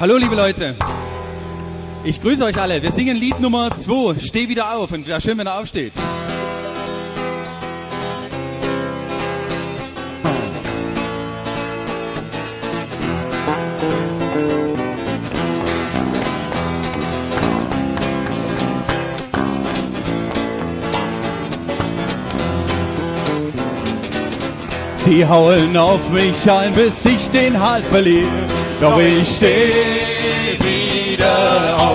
Hallo liebe Leute, ich grüße euch alle. Wir singen Lied Nummer 2, Steh wieder auf. Und wäre schön, wenn er aufsteht. Die haulen auf mich ein, bis ich den Halt verliere. Doch ich steh wieder auf.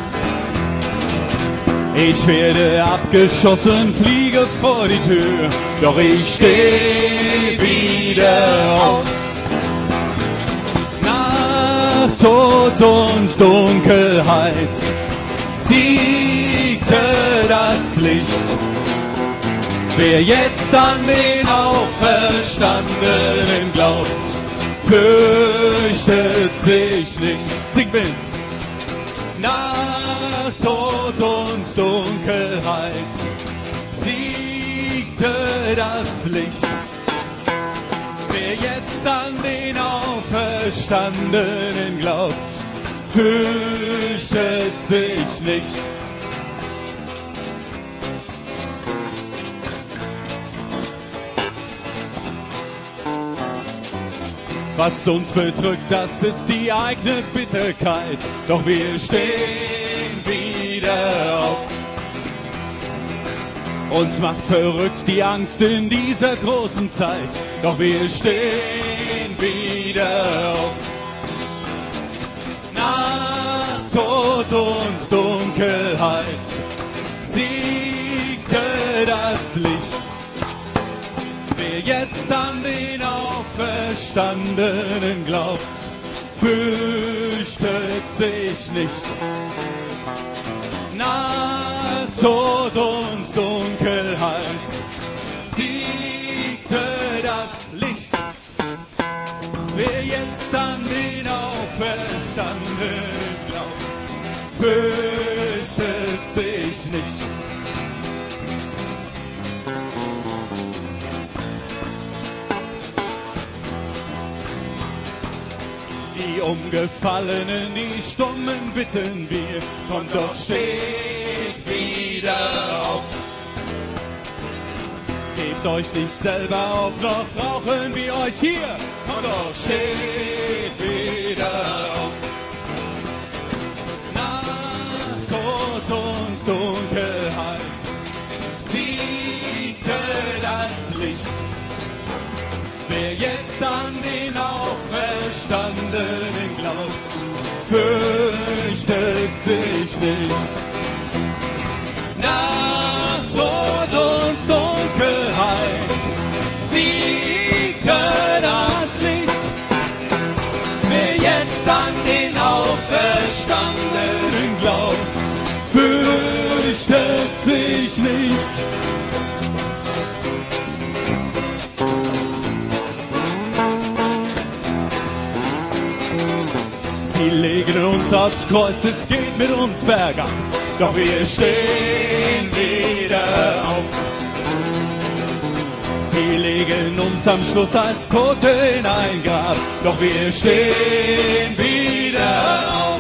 Ich werde abgeschossen, fliege vor die Tür. Doch ich steh wieder auf. Nach Tod und Dunkelheit siegte das Licht. Wer jetzt an den Auferstandenen glaubt, fürchtet sich nicht. Sing mit! Nach Tod und Dunkelheit siegte das Licht. Wer jetzt an den Auferstandenen glaubt, fürchtet sich nicht. Was uns bedrückt, das ist die eigene Bitterkeit. Doch wir stehen wieder auf. Uns macht verrückt die Angst in dieser großen Zeit. Doch wir stehen wieder auf. Nach Tod und Dunkelheit siegte das Licht. Wer jetzt an den Auferstandenen glaubt, fürchtet sich nicht. Nach Tod und Dunkelheit siegte das Licht. Wer jetzt an den Auferstandenen glaubt, fürchtet sich nicht. Die Umgefallenen, die Stummen bitten wir, kommt doch, steht wieder auf. Gebt euch nicht selber auf, noch brauchen wir euch hier, kommt doch, steht wieder auf. Nach Tod und Dunkelheit siegte das Licht. Wer jetzt an den Auferstandenen glaubt, fürchtet sich nicht. Nach Tod und Dunkelheit siegte das Licht. Wer jetzt an den Auferstandenen glaubt, fürchtet sich nicht. Sie legen uns aufs Kreuz, es geht mit uns bergab, doch wir stehen wieder auf. Sie legen uns am Schluss als Tote in ein Grab, doch wir stehen wieder auf.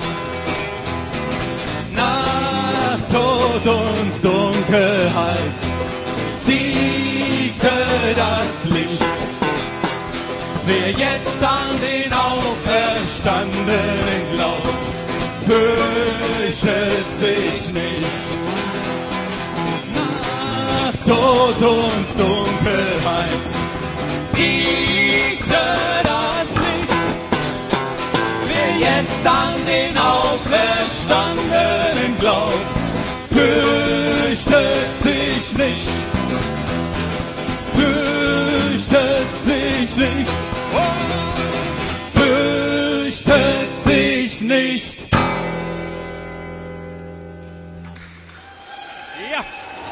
Nach Tod und Dunkelheit siegte das Licht. Wer jetzt an den Auferstandenen glaubt, fürchtet sich nicht. Nach Tod und Dunkelheit siegte das Licht. Wer jetzt an den Auferstandenen glaubt, fürchtet sich nicht. Fürchtet sich nicht. Fürchtet sich nicht. Ja.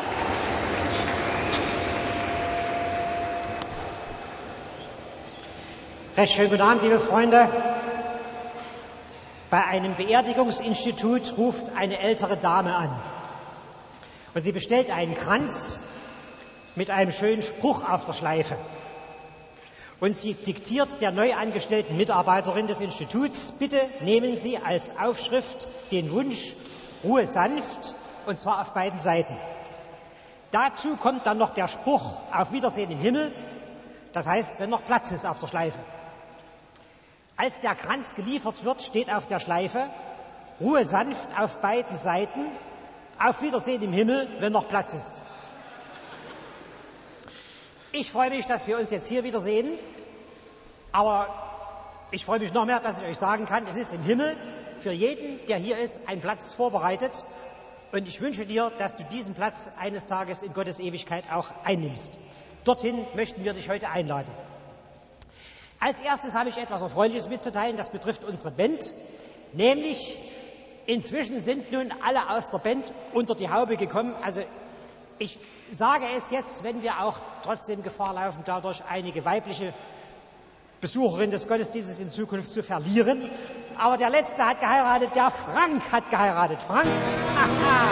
Recht schönen guten Abend, liebe Freunde. Bei einem Beerdigungsinstitut ruft eine ältere Dame an. Und sie bestellt einen Kranz mit einem schönen Spruch auf der Schleife. Und sie diktiert der neu angestellten Mitarbeiterin des Instituts: Bitte nehmen Sie als Aufschrift den Wunsch Ruhe sanft, und zwar auf beiden Seiten. Dazu kommt dann noch der Spruch Auf Wiedersehen im Himmel, das heißt, wenn noch Platz ist auf der Schleife. Als der Kranz geliefert wird, steht auf der Schleife: Ruhe sanft auf beiden Seiten, auf Wiedersehen im Himmel, wenn noch Platz ist. Ich freue mich, dass wir uns jetzt hier wiedersehen, aber ich freue mich noch mehr, dass ich euch sagen kann, es ist im Himmel für jeden, der hier ist, ein Platz vorbereitet, und ich wünsche dir, dass du diesen Platz eines Tages in Gottes Ewigkeit auch einnimmst. Dorthin möchten wir dich heute einladen. Als erstes habe ich etwas Erfreuliches mitzuteilen, das betrifft unsere Band, nämlich inzwischen sind nun alle aus der Band unter die Haube gekommen. Also ich sage es jetzt, wenn wir auch trotzdem Gefahr laufen, dadurch einige weibliche Besucherinnen des Gottesdienstes in Zukunft zu verlieren. Aber der Letzte hat geheiratet, der Frank hat geheiratet. Frank, haha.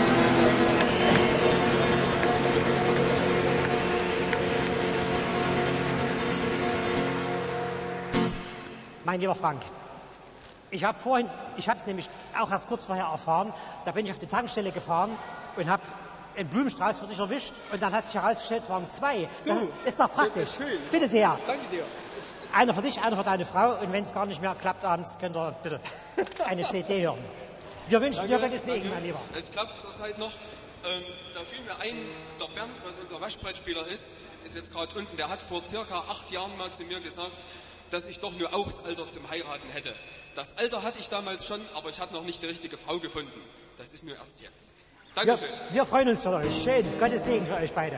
Mein lieber Frank, ich habe es nämlich auch erst kurz vorher erfahren, da bin ich auf die Tankstelle gefahren und habe einen Blumenstrauß für dich erwischt, und dann hat sich herausgestellt, es waren 2. Das ist doch praktisch. Das ist schön. Bitte sehr. Danke dir. Einer für dich, einer für deine Frau, und wenn es gar nicht mehr klappt abends, könnt ihr bitte eine CD hören. Wir wünschen dir Gottes Segen, mein Lieber. Es klappt zurzeit noch. Da fiel mir ein, der Bernd, was unser Waschbrettspieler ist jetzt gerade unten, der hat vor circa 8 Jahren mal zu mir gesagt, dass ich doch nur auch das Alter zum Heiraten hätte. Das Alter hatte ich damals schon, aber ich hatte noch nicht die richtige Frau gefunden. Das ist nur erst jetzt. Dankeschön. Wir freuen uns für euch. Schön. Gottes Segen für euch beide.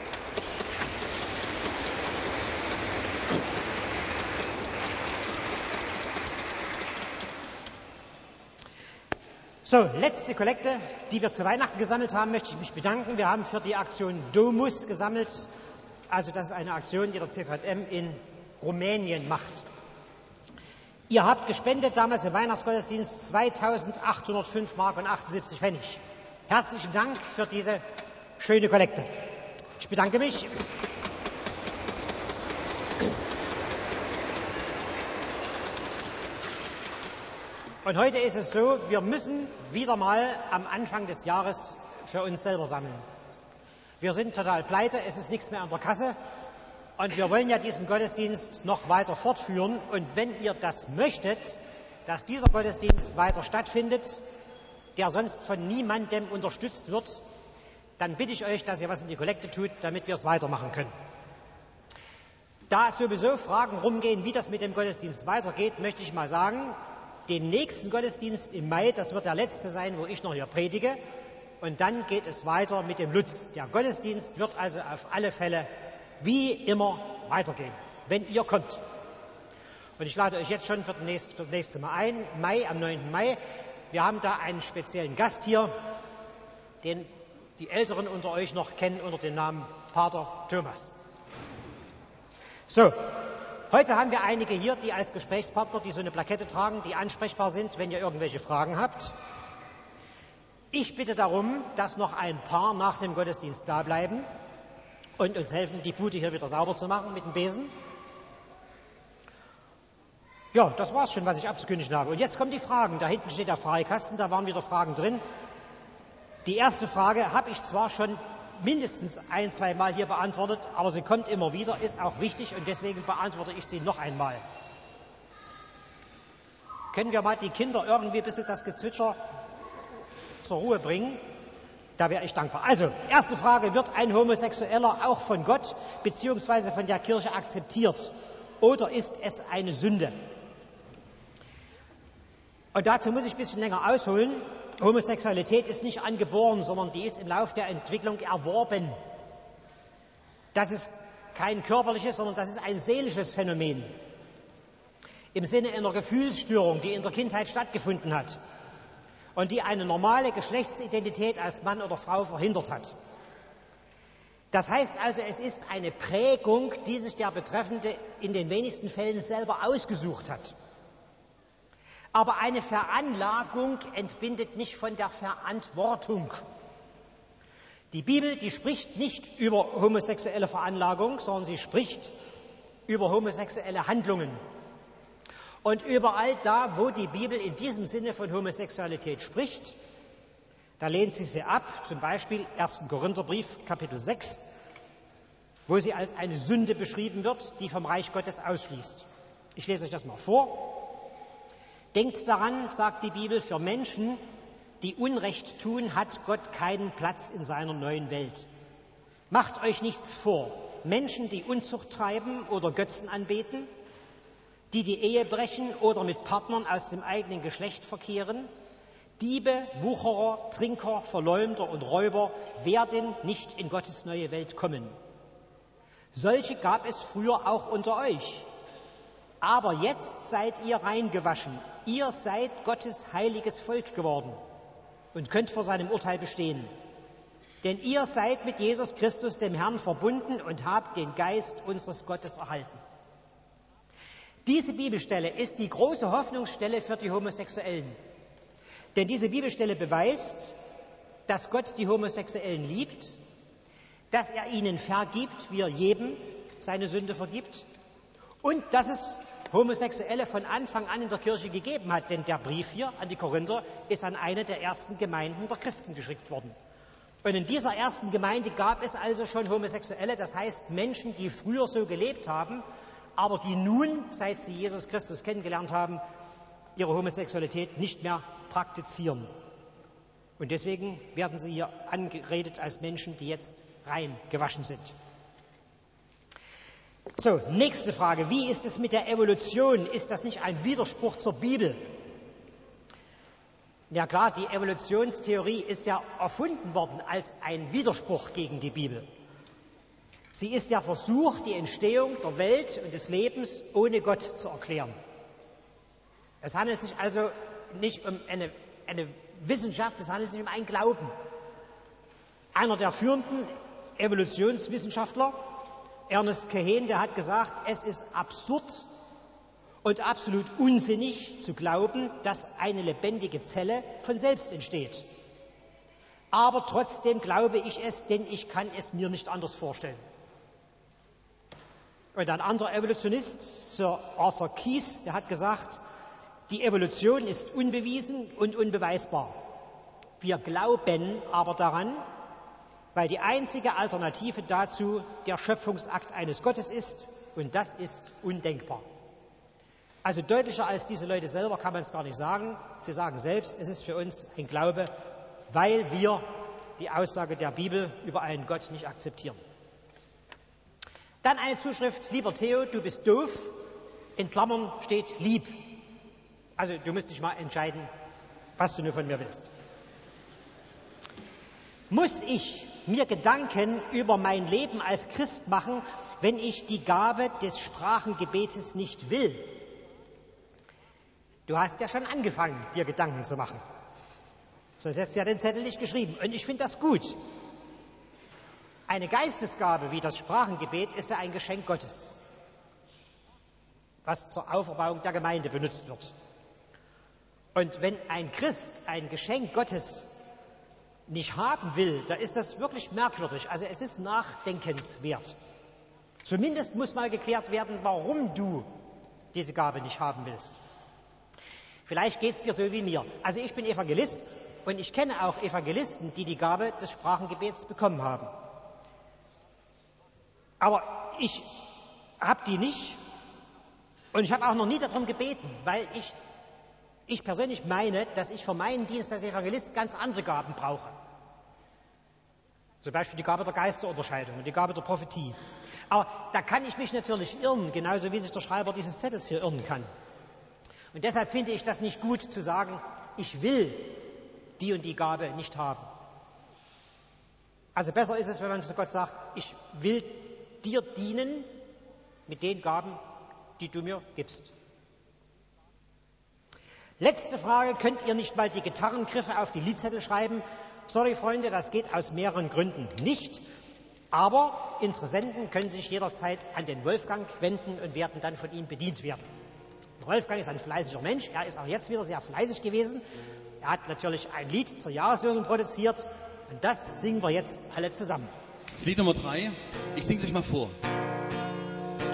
So, letzte Kollekte, die wir zu Weihnachten gesammelt haben, möchte ich mich bedanken. Wir haben für die Aktion Domus gesammelt. Also das ist eine Aktion, die der CVM in Rumänien macht. Ihr habt gespendet damals im Weihnachtsgottesdienst 2.805 Mark und 78 Pfennig. Herzlichen Dank für diese schöne Kollekte. Ich bedanke mich. Und heute ist es so, wir müssen wieder mal am Anfang des Jahres für uns selber sammeln. Wir sind total pleite, es ist nichts mehr an der Kasse, und wir wollen ja diesen Gottesdienst noch weiter fortführen. Und wenn ihr das möchtet, dass dieser Gottesdienst weiter stattfindet, der sonst von niemandem unterstützt wird, dann bitte ich euch, dass ihr was in die Kollekte tut, damit wir es weitermachen können. Da sowieso Fragen rumgehen, wie das mit dem Gottesdienst weitergeht, möchte ich mal sagen, den nächsten Gottesdienst im Mai, das wird der letzte sein, wo ich noch hier predige, und dann geht es weiter mit dem Lutz. Der Gottesdienst wird also auf alle Fälle wie immer weitergehen, wenn ihr kommt. Und ich lade euch jetzt schon für das nächste Mal ein, am 9. Mai. Wir haben da einen speziellen Gast hier, den die Älteren unter euch noch kennen unter dem Namen Pater Thomas. So, heute haben wir einige hier, die als Gesprächspartner, die so eine Plakette tragen, die ansprechbar sind, wenn ihr irgendwelche Fragen habt. Ich bitte darum, dass noch ein paar nach dem Gottesdienst da bleiben und uns helfen, die Bude hier wieder sauber zu machen mit dem Besen. Ja, das war's schon, was ich abzukündigen habe. Und jetzt kommen die Fragen. Da hinten steht der Fragekasten, da waren wieder Fragen drin. Die erste Frage habe ich zwar schon mindestens 1-2 Mal hier beantwortet, aber sie kommt immer wieder, ist auch wichtig, und deswegen beantworte ich sie noch einmal. Können wir mal die Kinder irgendwie ein bisschen das Gezwitscher zur Ruhe bringen? Da wäre ich dankbar. Also, erste Frage: Wird ein Homosexueller auch von Gott bzw. von der Kirche akzeptiert? Oder ist es eine Sünde? Und dazu muss ich ein bisschen länger ausholen. Homosexualität ist nicht angeboren, sondern die ist im Lauf der Entwicklung erworben. Das ist kein körperliches, sondern das ist ein seelisches Phänomen. Im Sinne einer Gefühlsstörung, die in der Kindheit stattgefunden hat und die eine normale Geschlechtsidentität als Mann oder Frau verhindert hat. Das heißt also, es ist eine Prägung, die sich der Betreffende in den wenigsten Fällen selber ausgesucht hat. Aber eine Veranlagung entbindet nicht von der Verantwortung. Die Bibel, die spricht nicht über homosexuelle Veranlagung, sondern sie spricht über homosexuelle Handlungen. Und überall da, wo die Bibel in diesem Sinne von Homosexualität spricht, da lehnt sie ab, zum Beispiel 1. Korintherbrief, Kapitel 6, wo sie als eine Sünde beschrieben wird, die vom Reich Gottes ausschließt. Ich lese euch das mal vor. Denkt daran, sagt die Bibel, für Menschen, die Unrecht tun, hat Gott keinen Platz in seiner neuen Welt. Macht euch nichts vor. Menschen, die Unzucht treiben oder Götzen anbeten, die Ehe brechen oder mit Partnern aus dem eigenen Geschlecht verkehren, Diebe, Wucherer, Trinker, Verleumder und Räuber werden nicht in Gottes neue Welt kommen. Solche gab es früher auch unter euch. Aber jetzt seid ihr reingewaschen. Ihr seid Gottes heiliges Volk geworden und könnt vor seinem Urteil bestehen. Denn ihr seid mit Jesus Christus, dem Herrn, verbunden und habt den Geist unseres Gottes erhalten. Diese Bibelstelle ist die große Hoffnungsstelle für die Homosexuellen. Denn diese Bibelstelle beweist, dass Gott die Homosexuellen liebt, dass er ihnen vergibt, wie er jedem seine Sünde vergibt, und dass es Homosexuelle von Anfang an in der Kirche gegeben hat. Denn der Brief hier an die Korinther ist an eine der ersten Gemeinden der Christen geschickt worden. Und in dieser ersten Gemeinde gab es also schon Homosexuelle, das heißt Menschen, die früher so gelebt haben, aber die nun, seit sie Jesus Christus kennengelernt haben, ihre Homosexualität nicht mehr praktizieren. Und deswegen werden sie hier angeredet als Menschen, die jetzt rein gewaschen sind. So, nächste Frage. Wie ist es mit der Evolution? Ist das nicht ein Widerspruch zur Bibel? Ja klar, die Evolutionstheorie ist ja erfunden worden als ein Widerspruch gegen die Bibel. Sie ist der Versuch, die Entstehung der Welt und des Lebens ohne Gott zu erklären. Es handelt sich also nicht um eine Wissenschaft, es handelt sich um einen Glauben. Einer der führenden Evolutionswissenschaftler, Ernest Cohen, der hat gesagt, es ist absurd und absolut unsinnig zu glauben, dass eine lebendige Zelle von selbst entsteht. Aber trotzdem glaube ich es, denn ich kann es mir nicht anders vorstellen. Und ein anderer Evolutionist, Sir Arthur Keys, der hat gesagt, die Evolution ist unbewiesen und unbeweisbar. Wir glauben aber daran, weil die einzige Alternative dazu der Schöpfungsakt eines Gottes ist, und das ist undenkbar. Also deutlicher als diese Leute selber kann man es gar nicht sagen. Sie sagen selbst, es ist für uns ein Glaube, weil wir die Aussage der Bibel über einen Gott nicht akzeptieren. Dann eine Zuschrift, lieber Theo, du bist doof, in Klammern steht lieb. Also du musst dich mal entscheiden, was du nur von mir willst. Muss ich mir Gedanken über mein Leben als Christ machen, wenn ich die Gabe des Sprachengebetes nicht will? Du hast ja schon angefangen, dir Gedanken zu machen. Sonst hättest du ja den Zettel nicht geschrieben. Und ich finde das gut. Eine Geistesgabe wie das Sprachengebet ist ja ein Geschenk Gottes, was zur Auferbauung der Gemeinde benutzt wird. Und wenn ein Christ ein Geschenk Gottes nicht haben will, da ist das wirklich merkwürdig. Also es ist nachdenkenswert. Zumindest muss mal geklärt werden, warum du diese Gabe nicht haben willst. Vielleicht geht es dir so wie mir. Also ich bin Evangelist und ich kenne auch Evangelisten, die die Gabe des Sprachengebets bekommen haben. Aber ich habe die nicht und ich habe auch noch nie darum gebeten, weil ich persönlich meine, dass ich für meinen Dienst als Evangelist ganz andere Gaben brauche. Zum Beispiel die Gabe der Geisterunterscheidung und die Gabe der Prophetie. Aber da kann ich mich natürlich irren, genauso wie sich der Schreiber dieses Zettels hier irren kann. Und deshalb finde ich das nicht gut zu sagen, ich will die und die Gabe nicht haben. Also besser ist es, wenn man zu Gott sagt, ich will dir dienen mit den Gaben, die du mir gibst. Letzte Frage, könnt ihr nicht mal die Gitarrengriffe auf die Liedzettel schreiben? Sorry, Freunde, das geht aus mehreren Gründen nicht. Aber Interessenten können sich jederzeit an den Wolfgang wenden und werden dann von ihm bedient werden. Wolfgang ist ein fleißiger Mensch, er ist auch jetzt wieder sehr fleißig gewesen. Er hat natürlich ein Lied zur Jahreslosung produziert und das singen wir jetzt alle zusammen. Das Lied Nummer 3, ich singe es euch mal vor.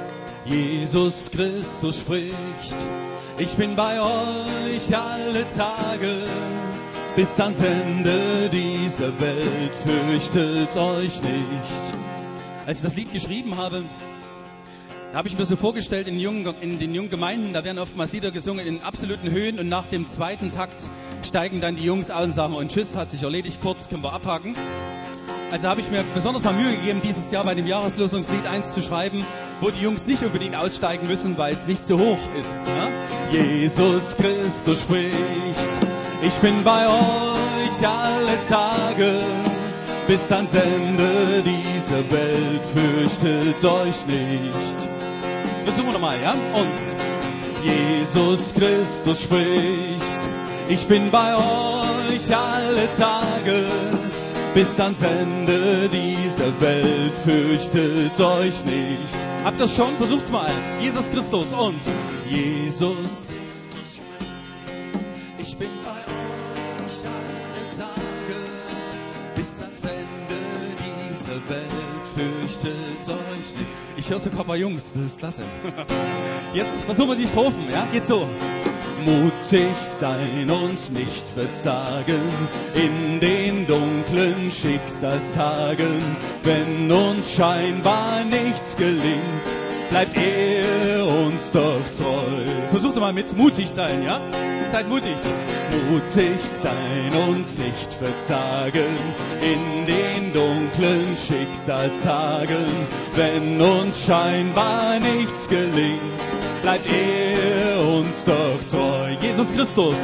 Jesus Christus spricht, ich bin bei euch alle Tage, bis ans Ende dieser Welt, fürchtet euch nicht. Als ich das Lied geschrieben habe, da habe ich mir so vorgestellt, in den jungen Gemeinden, da werden oftmals Lieder gesungen in absoluten Höhen und nach dem zweiten Takt steigen dann die Jungs aus und sagen, und tschüss, hat sich erledigt, kurz, können wir abhaken. Also habe ich mir besonders mal Mühe gegeben, dieses Jahr bei dem Jahreslosungslied 1 zu schreiben, wo die Jungs nicht unbedingt aussteigen müssen, weil es nicht zu hoch ist. Ja? Jesus Christus spricht, ich bin bei euch alle Tage, bis ans Ende dieser Welt, fürchtet euch nicht. Versuchen wir nochmal, ja? Und Jesus Christus spricht, ich bin bei euch alle Tage, bis ans Ende dieser Welt, fürchtet euch nicht. Habt ihr schon? Versucht's mal. Jesus Christus und Jesus Christus spricht, ich bin bei euch alle Tage, bis ans Ende dieser Welt, fürchtet euch nicht. Ich höre sogar bei Jungs, das ist klasse. Jetzt versuchen wir die Strophen, ja? Geht so. Mutig sein und nicht verzagen in den dunklen Schicksalstagen. Wenn uns scheinbar nichts gelingt, bleibt er uns doch treu. Versucht mal mit mutig sein, ja? Seid mutig. Mutig sein und nicht verzagen in den dunklen Schicksalstagen. Wenn uns scheinbar nichts gelingt, bleibt er uns doch treu. Jesus Christus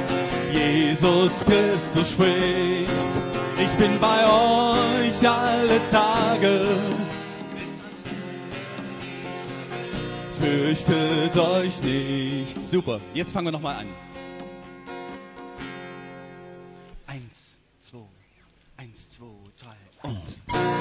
spricht, ich bin bei euch alle Tage, fürchtet euch nicht. Super, jetzt fangen wir nochmal an. 1, 2, 1, 2, 3 und...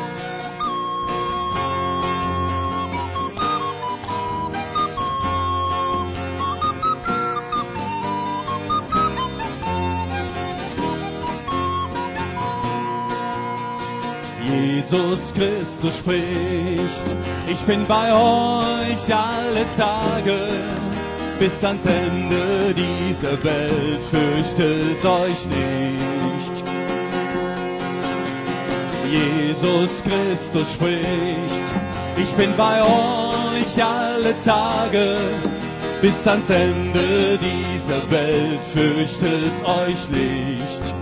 Jesus Christus spricht, ich bin bei euch alle Tage, bis ans Ende dieser Welt, fürchtet euch nicht. Jesus Christus spricht, ich bin bei euch alle Tage, bis ans Ende dieser Welt, fürchtet euch nicht.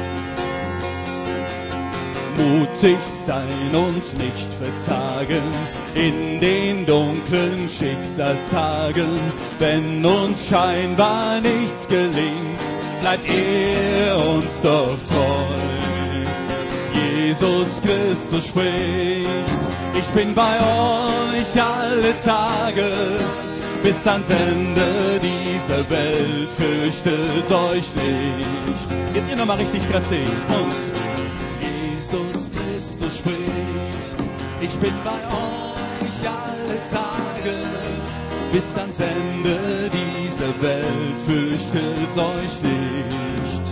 Mutig sein und nicht verzagen in den dunklen Schicksalstagen. Wenn uns scheinbar nichts gelingt, bleibt er uns doch treu. Jesus Christus spricht, ich bin bei euch alle Tage, bis ans Ende dieser Welt, fürchtet euch nicht. Jetzt ihr nochmal richtig kräftig und... Jesus Christus spricht, ich bin bei euch alle Tage, bis ans Ende dieser Welt, fürchtet euch nicht.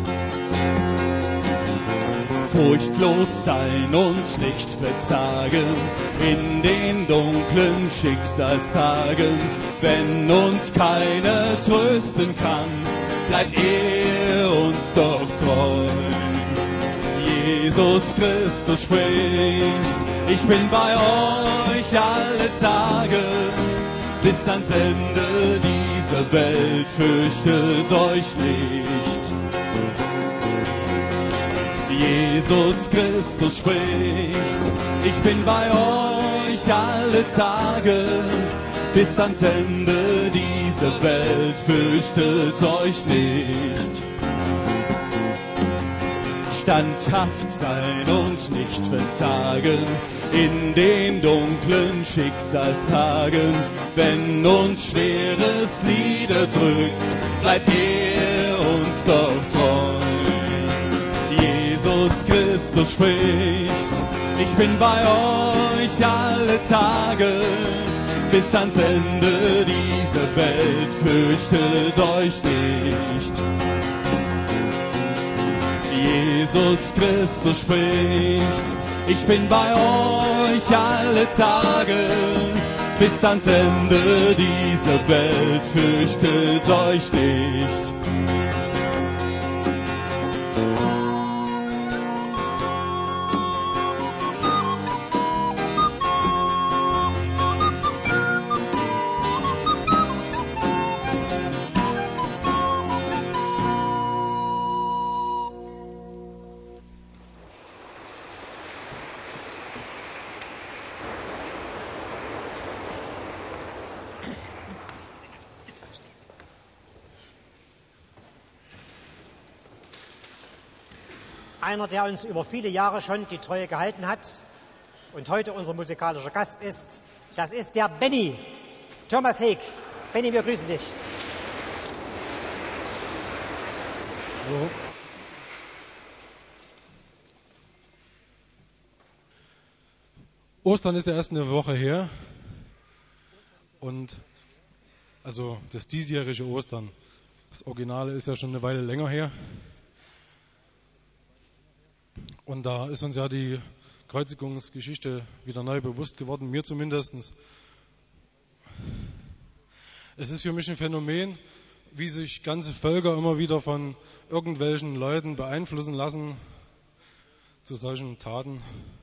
Furchtlos sein und nicht verzagen in den dunklen Schicksalstagen. Wenn uns keiner trösten kann, bleibt er uns doch treu. Jesus Christus spricht, ich bin bei euch alle Tage, bis ans Ende dieser Welt, fürchtet euch nicht. Jesus Christus spricht, ich bin bei euch alle Tage, bis ans Ende dieser Welt, fürchtet euch nicht. Standhaft sein und nicht verzagen in den dunklen Schicksalstagen. Wenn uns schweres Lieder drückt, bleibt er uns doch treu. Jesus Christus spricht, ich bin bei euch alle Tage, bis ans Ende dieser Welt, fürchtet euch nicht. Jesus Christus spricht, ich bin bei euch alle Tage, bis ans Ende dieser Welt, fürchtet euch nicht. Einer, der uns über viele Jahre schon die Treue gehalten hat und heute unser musikalischer Gast ist, das ist der Benny, Thomas Heek. Benny, wir grüßen dich. Hallo. Ostern ist ja erst eine Woche her und also das diesjährige Ostern. Das Originale ist ja schon eine Weile länger her. Und da ist uns ja die Kreuzigungsgeschichte wieder neu bewusst geworden, mir zumindest. Es ist für mich ein Phänomen, wie sich ganze Völker immer wieder von irgendwelchen Leuten beeinflussen lassen zu solchen Taten.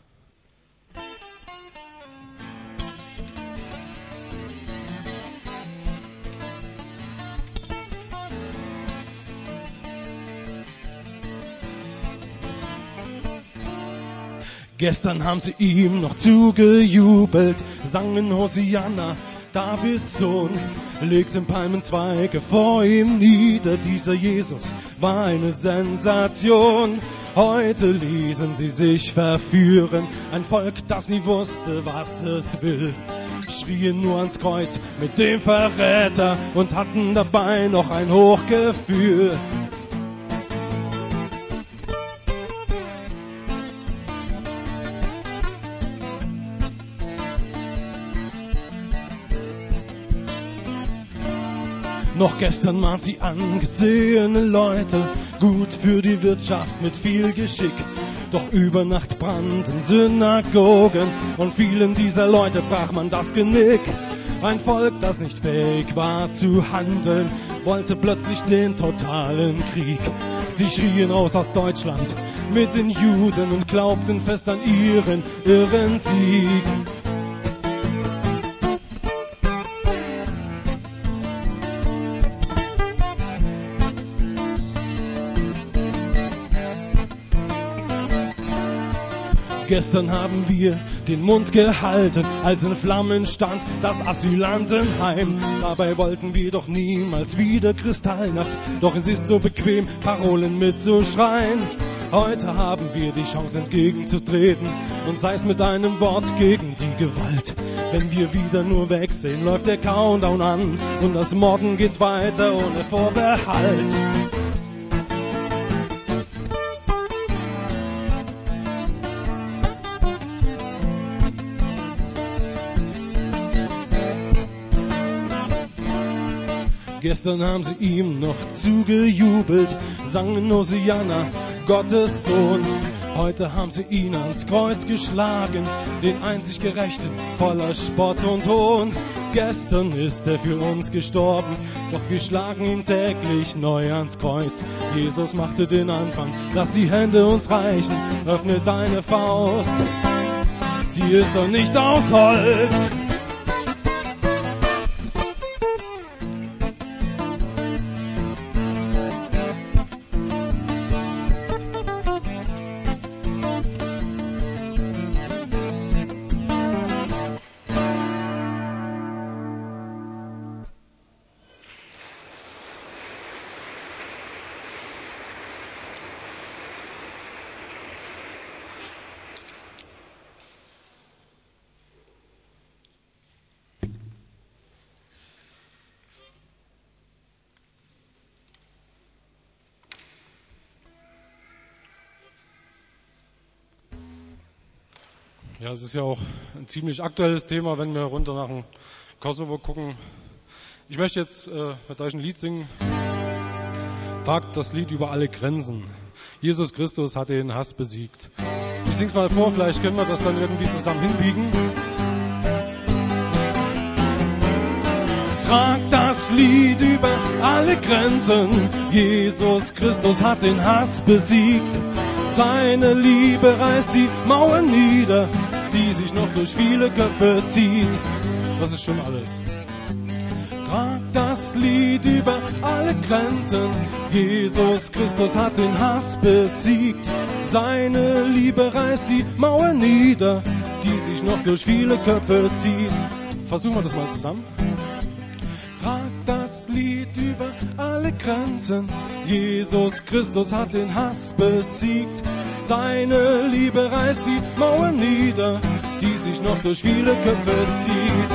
Gestern haben sie ihm noch zugejubelt, sangen Hosianna, Davids Sohn, legten Palmenzweige vor ihm nieder. Dieser Jesus war eine Sensation. Heute ließen sie sich verführen, ein Volk, das nie wusste, was es will. Schrien nur ans Kreuz mit dem Verräter und hatten dabei noch ein Hochgefühl. Noch gestern waren sie angesehene Leute, gut für die Wirtschaft mit viel Geschick. Doch über Nacht brannten Synagogen und vielen dieser Leute brach man das Genick. Ein Volk, das nicht fähig war zu handeln, wollte plötzlich den totalen Krieg. Sie schrien raus aus Deutschland mit den Juden und glaubten fest an ihren irren Sieg. Gestern haben wir den Mund gehalten, als in Flammen stand das Asylantenheim. Dabei wollten wir doch niemals wieder Kristallnacht, doch es ist so bequem, Parolen mitzuschreien. Heute haben wir die Chance entgegenzutreten und sei es mit einem Wort gegen die Gewalt. Wenn wir wieder nur wegsehen, läuft der Countdown an und das Morden geht weiter ohne Vorbehalt. Gestern haben sie ihm noch zugejubelt, sangen Hosianna, Gottes Sohn. Heute haben sie ihn ans Kreuz geschlagen, den einzig Gerechten, voller Spott und Hohn. Gestern ist er für uns gestorben, doch wir schlagen ihn täglich neu ans Kreuz. Jesus machte den Anfang, lass die Hände uns reichen, öffne deine Faust. Sie ist doch nicht aus Holz. Ja, es ist ja auch ein ziemlich aktuelles Thema, wenn wir runter nach dem Kosovo gucken. Ich möchte jetzt mit euch ein Lied singen. Tragt das Lied über alle Grenzen. Jesus Christus hat den Hass besiegt. Ich sing's mal vor, vielleicht können wir das dann irgendwie zusammen hinbiegen. Trag das Lied über alle Grenzen. Jesus Christus hat den Hass besiegt. Seine Liebe reißt die Mauern nieder, die sich noch durch viele Köpfe zieht. Das ist schon alles. Trag das Lied über alle Grenzen. Jesus Christus hat den Hass besiegt. Seine Liebe reißt die Mauern nieder, die sich noch durch viele Köpfe zieht. Versuchen wir das mal zusammen. Trag das Lied über alle Grenzen. Jesus Christus hat den Hass besiegt. Seine Liebe reißt die Mauern nieder, die sich noch durch viele Köpfe zieht.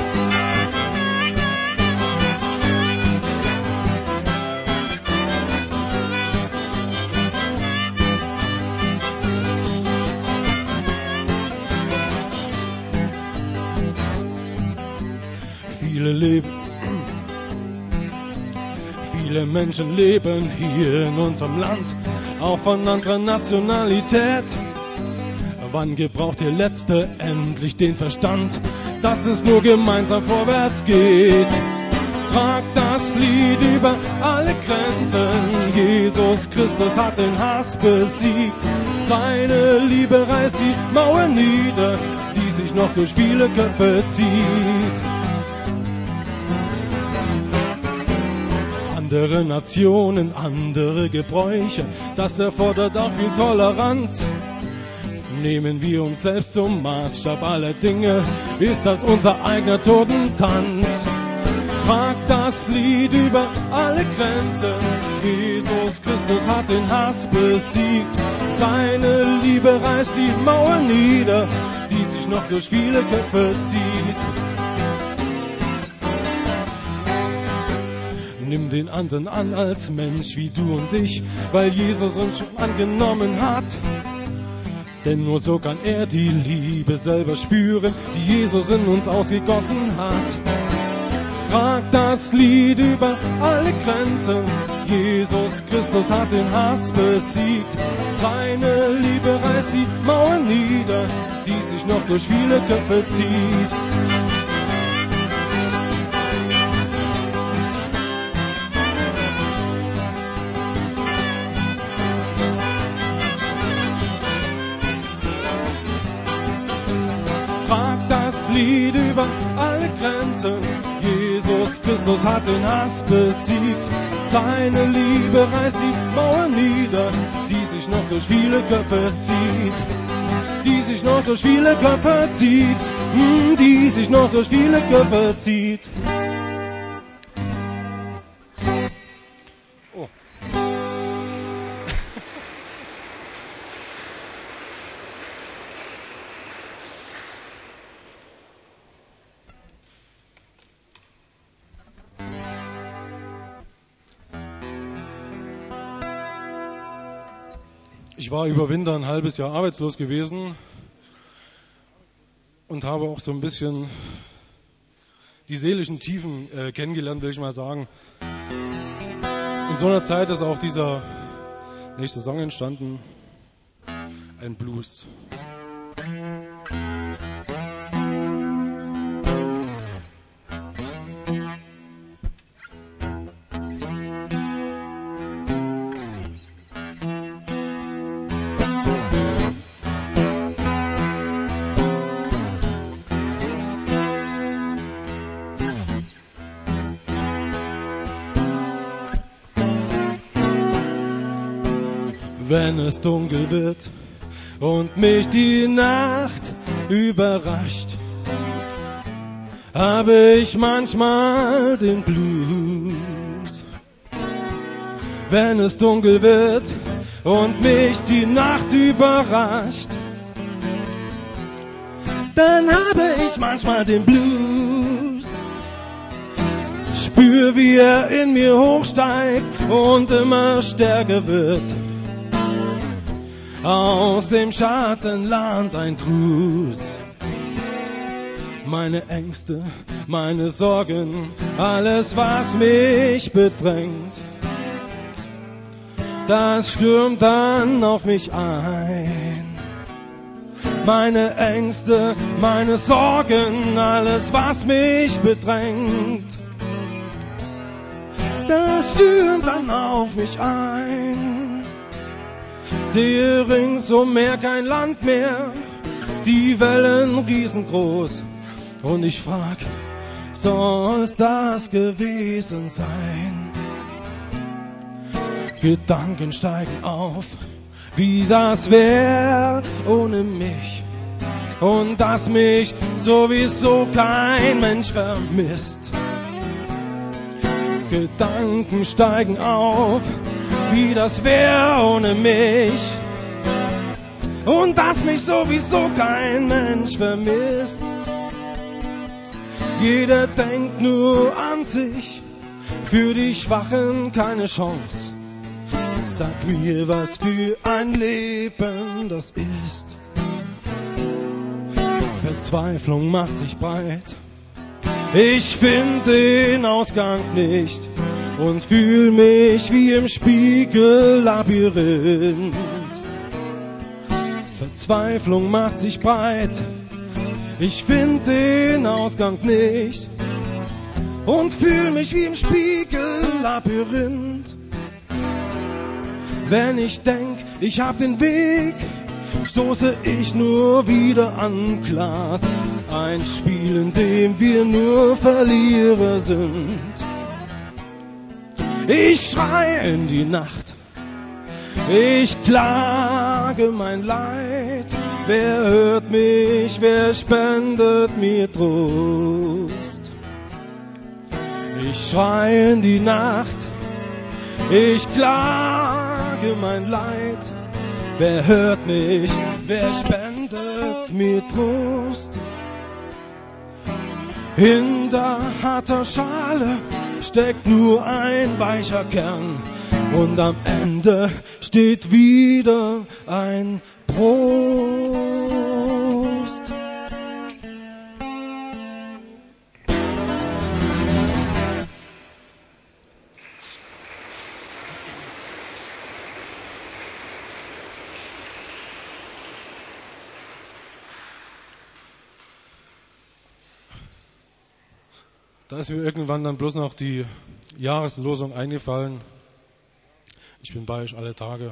Viele Menschen leben hier in unserem Land, auch von anderer Nationalität. Wann gebraucht ihr Letzte endlich den Verstand, dass es nur gemeinsam vorwärts geht? Trag das Lied über alle Grenzen. Jesus Christus hat den Hass besiegt. Seine Liebe reißt die Mauern nieder, die sich noch durch viele Köpfe zieht. Andere Nationen, andere Gebräuche, das erfordert auch viel Toleranz. Nehmen wir uns selbst zum Maßstab aller Dinge, ist das unser eigener Totentanz. Trag das Lied über alle Grenzen. Jesus Christus hat den Hass besiegt. Seine Liebe reißt die Mauern nieder, die sich noch durch viele Köpfe zieht. Nimm den anderen an als Mensch wie du und ich, weil Jesus uns schon angenommen hat. Denn nur so kann er die Liebe selber spüren, die Jesus in uns ausgegossen hat. Trag das Lied über alle Grenzen. Jesus Christus hat den Hass besiegt. Seine Liebe reißt die Mauern nieder, die sich noch durch viele Köpfe zieht. Trag das Lied über alle Grenzen. Jesus Christus hat den Hass besiegt. Seine Liebe reißt die Mauern nieder, die sich noch durch viele Köpfe zieht. Die sich noch durch viele Köpfe zieht. Die sich noch durch viele Köpfe zieht. Oh. Ich war über Winter ein halbes Jahr arbeitslos gewesen und habe auch so ein bisschen die seelischen Tiefen kennengelernt, will ich mal sagen. In so einer Zeit ist auch dieser nächste Song entstanden, ein Blues. Wenn es dunkel wird und mich die Nacht überrascht, habe ich manchmal den Blues. Wenn es dunkel wird und mich die Nacht überrascht, dann habe ich manchmal den Blues. Spür, wie er in mir hochsteigt und immer stärker wird. Aus dem Schattenland ein Gruß. Meine Ängste, meine Sorgen, alles was mich bedrängt, das stürmt dann auf mich ein. Meine Ängste, meine Sorgen, alles was mich bedrängt, das stürmt dann auf mich ein. Sehe rings um Meer kein Land mehr, die Wellen riesengroß. Und ich frag, soll's das gewesen sein? Gedanken steigen auf, wie das wär ohne mich. Und dass mich sowieso kein Mensch vermisst. Gedanken steigen auf, wie das wär ohne mich. Und dass mich sowieso kein Mensch vermisst. Jeder denkt nur an sich, für die Schwachen keine Chance. Sag mir, was für ein Leben das ist. Verzweiflung macht sich breit. Ich find den Ausgang nicht und fühl mich wie im Spiegellabyrinth. Verzweiflung macht sich breit. Ich find den Ausgang nicht und fühl mich wie im Spiegellabyrinth. Wenn ich denk, ich hab den Weg, stoße ich nur wieder an Glas. Ein Spiel, in dem wir nur Verlierer sind. Ich schreie in die Nacht, ich klage mein Leid. Wer hört mich, wer spendet mir Trost? Ich schreie in die Nacht, ich klage mein Leid. Wer hört mich, wer spendet mir Trost? Hinter harter Schale steckt nur ein weicher Kern. Und am Ende steht wieder ein Prost. Da ist mir irgendwann dann bloß noch die Jahreslosung eingefallen. Ich bin bei euch alle Tage.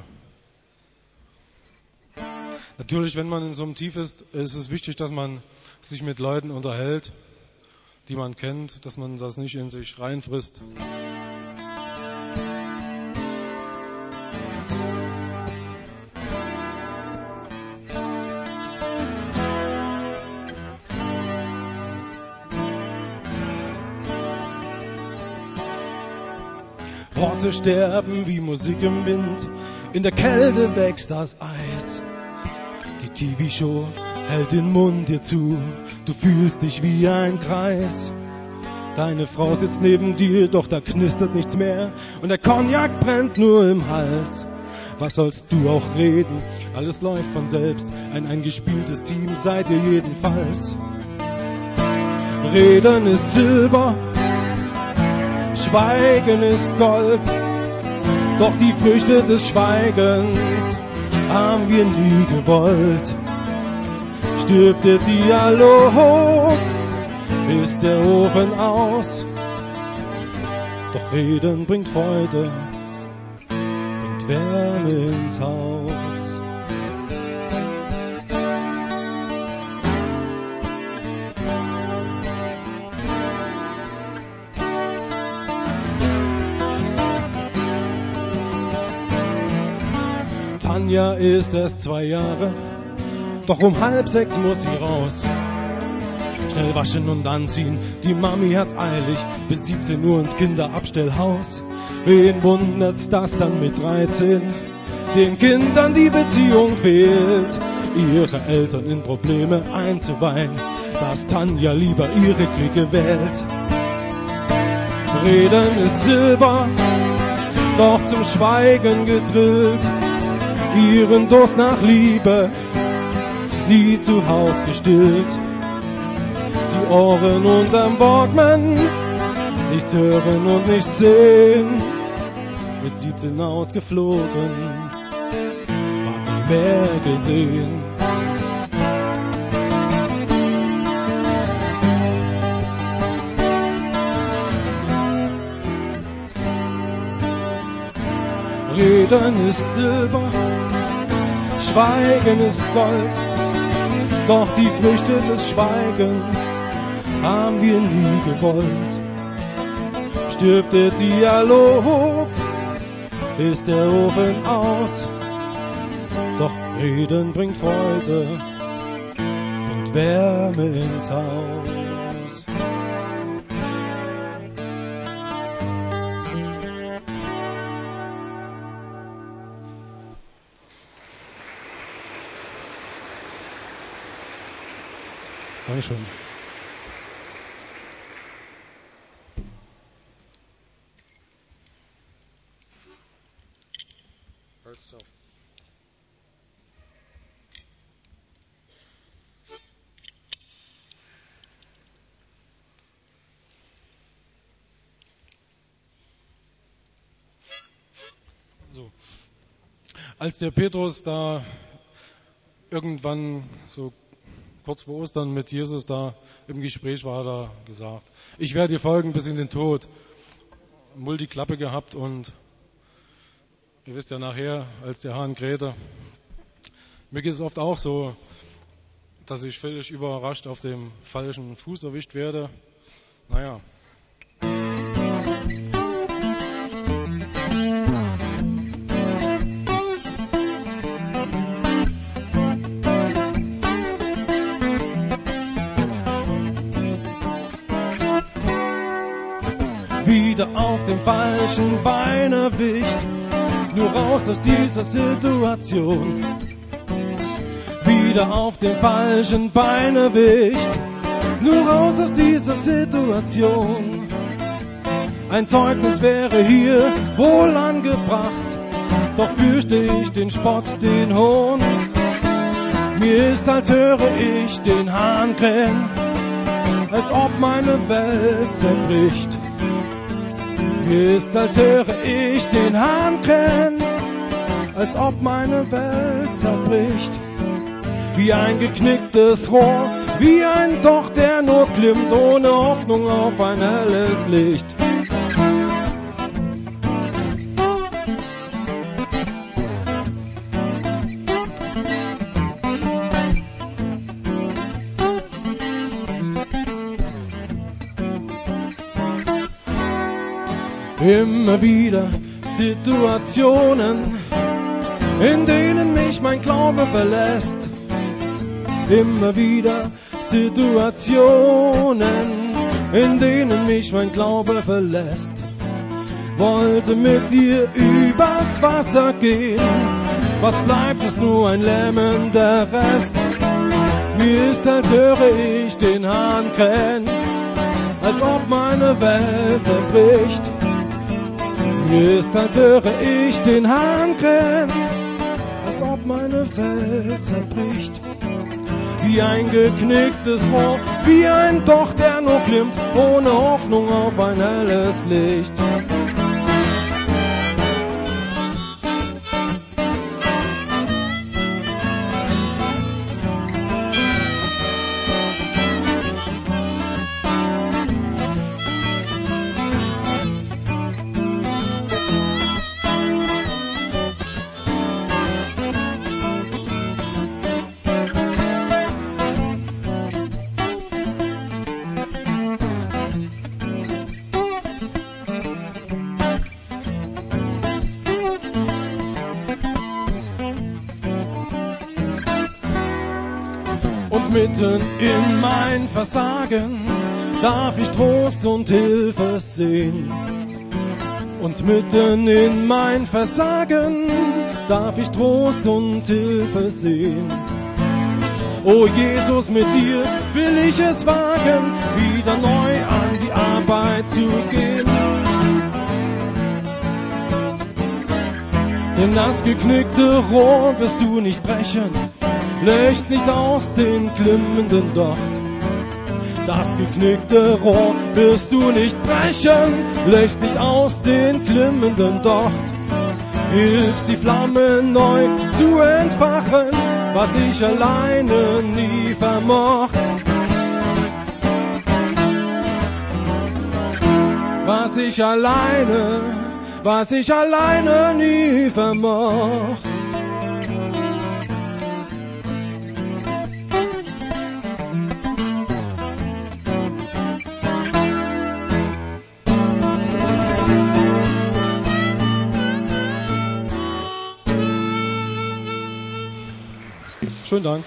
Natürlich, wenn man in so einem Tief ist, ist es wichtig, dass man sich mit Leuten unterhält, die man kennt, dass man das nicht in sich reinfrisst. Worte sterben wie Musik im Wind, in der Kälte wächst das Eis. Die TV-Show hält den Mund dir zu, du fühlst dich wie ein Kreis. Deine Frau sitzt neben dir, doch da knistert nichts mehr und der Cognac brennt nur im Hals. Was sollst du auch reden, alles läuft von selbst, ein eingespieltes Team seid ihr jedenfalls. Reden ist Silber, Schweigen ist Gold, doch die Früchte des Schweigens haben wir nie gewollt. Stirbt der Dialog, ist der Ofen aus, doch Reden bringt Freude, bringt Wärme ins Haus. Tanja ist erst 2 Jahre, doch um 5:30 muss sie raus. Schnell waschen und anziehen, die Mami hat's eilig, bis 17 Uhr ins Kinderabstellhaus. Wen wundert's, dass dann mit 13 den Kindern die Beziehung fehlt, ihre Eltern in Probleme einzuweihen, dass Tanja lieber ihre Clique wählt. Reden ist Silber, doch zum Schweigen gedrillt, ihren Durst nach Liebe nie zu Haus gestillt. Die Ohren unterm Walkman, nichts hören und nichts sehen, mit 17 ausgeflogen, hat nie mehr gesehen. Reden ist Silber, Schweigen ist Gold, doch die Früchte des Schweigens haben wir nie gewollt. Stirbt der Dialog, ist der Ofen aus, doch Reden bringt Freude, bringt Wärme ins Haus. Dankeschön. So. Als der Petrus da irgendwann so kurz vor Ostern mit Jesus da im Gespräch war, da gesagt, ich werde dir folgen bis in den Tod. Multiklappe gehabt und ihr wisst ja nachher, als der Hahn krähte, mir geht es oft auch so, dass ich völlig überrascht auf dem falschen Fuß erwischt werde. Naja. Wieder auf dem falschen Bein erwischt, nur raus aus dieser Situation. Wieder auf dem falschen Bein erwischt, nur raus aus dieser Situation. Ein Zeugnis wäre hier wohl angebracht, doch fürchte ich den Spott, den Hohn. Mir ist, als höre ich den Hahn krähen, als ob meine Welt zerbricht. Mir ist, als höre ich den Hahn krähen, als ob meine Welt zerbricht. Wie ein geknicktes Rohr, wie ein Doch, der nur glimmt, ohne Hoffnung auf ein helles Licht. Immer wieder Situationen, in denen mich mein Glaube verlässt. Immer wieder Situationen, in denen mich mein Glaube verlässt. Wollte mit dir übers Wasser gehen, was bleibt, ist nur ein lähmender Rest. Mir ist, als höre ich den Hahn krähen, als ob meine Welt zerbricht. Mir ist, als höre ich den Hahn krähen, als ob meine Welt zerbricht. Wie ein geknicktes Rohr, wie ein Doch, der nur glimmt, ohne Hoffnung auf ein helles Licht. Mitten in mein Versagen darf ich Trost und Hilfe sehen. Und mitten in mein Versagen darf ich Trost und Hilfe sehen. O Jesus, mit dir will ich es wagen, wieder neu an die Arbeit zu gehen. Denn das geknickte Rohr wirst du nicht brechen, löscht nicht aus den glimmenden Docht. Das geknickte Rohr wirst du nicht brechen, löscht nicht aus den glimmenden Docht. Hilfst die Flamme neu zu entfachen, was ich alleine nie vermocht. Was ich alleine was ich alleine nie vermocht. Schönen Dank.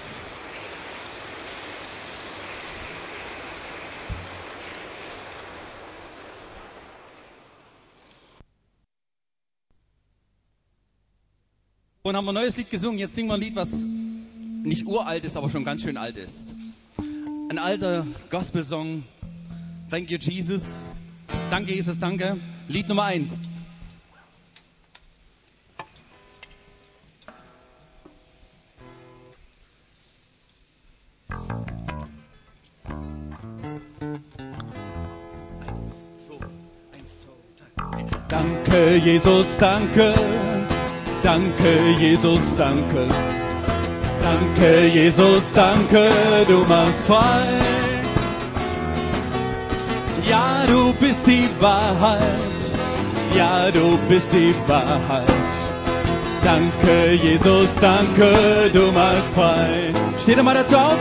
Und haben wir ein neues Lied gesungen. Jetzt singen wir ein Lied, was nicht uralt ist, aber schon ganz schön alt ist. Ein alter Gospel-Song. Thank you, Jesus. Danke, Jesus, danke. Lied Nummer 1. Danke, Jesus, danke. Danke, Jesus, danke. Danke, Jesus, danke, du machst frei. Ja, du bist die Wahrheit. Ja, du bist die Wahrheit. Danke, Jesus, danke, du machst frei. Steht ihr mal dazu auf?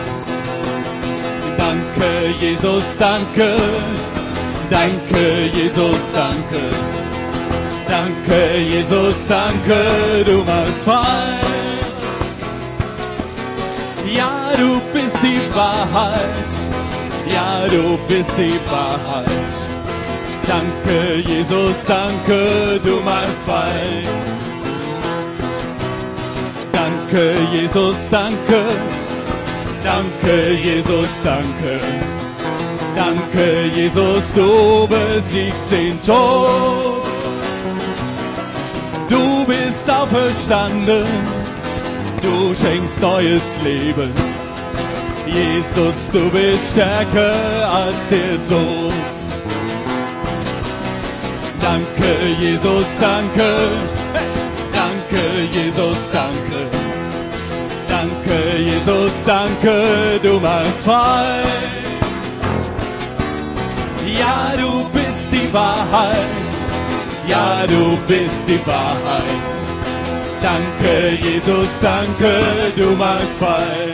Danke, Jesus, danke. Danke, Jesus, danke. Danke, Jesus, danke, du machst frei. Ja, du bist die Wahrheit. Ja, du bist die Wahrheit. Danke, Jesus, danke, du machst frei. Danke, Jesus, danke. Danke, Jesus, danke. Danke, Jesus, du besiegst den Tod. Du bist auferstanden, du schenkst neues Leben. Jesus, du bist stärker als der Tod. Danke, Jesus, danke. Danke, Jesus, danke. Danke, Jesus, danke, du machst frei. Ja, du bist die Wahrheit. Ja, du bist die Wahrheit. Danke, Jesus, danke, du machst frei.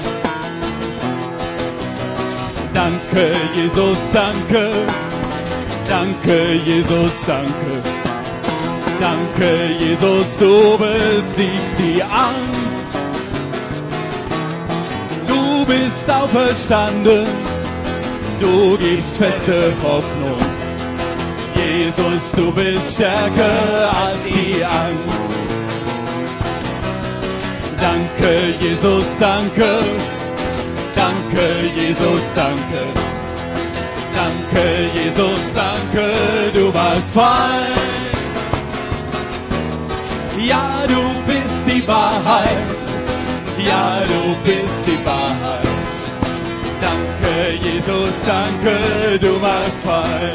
Danke, Jesus, danke. Danke, Jesus, danke. Danke, Jesus, du besiegst die Angst. Du bist auferstanden. Du gibst feste Hoffnung. Jesus, du bist stärker als die Angst. Danke, Jesus, danke. Danke, Jesus, danke. Danke, Jesus, danke, du machst frei. Ja, du bist die Wahrheit. Ja, du bist die Wahrheit. Danke, Jesus, danke, du machst frei.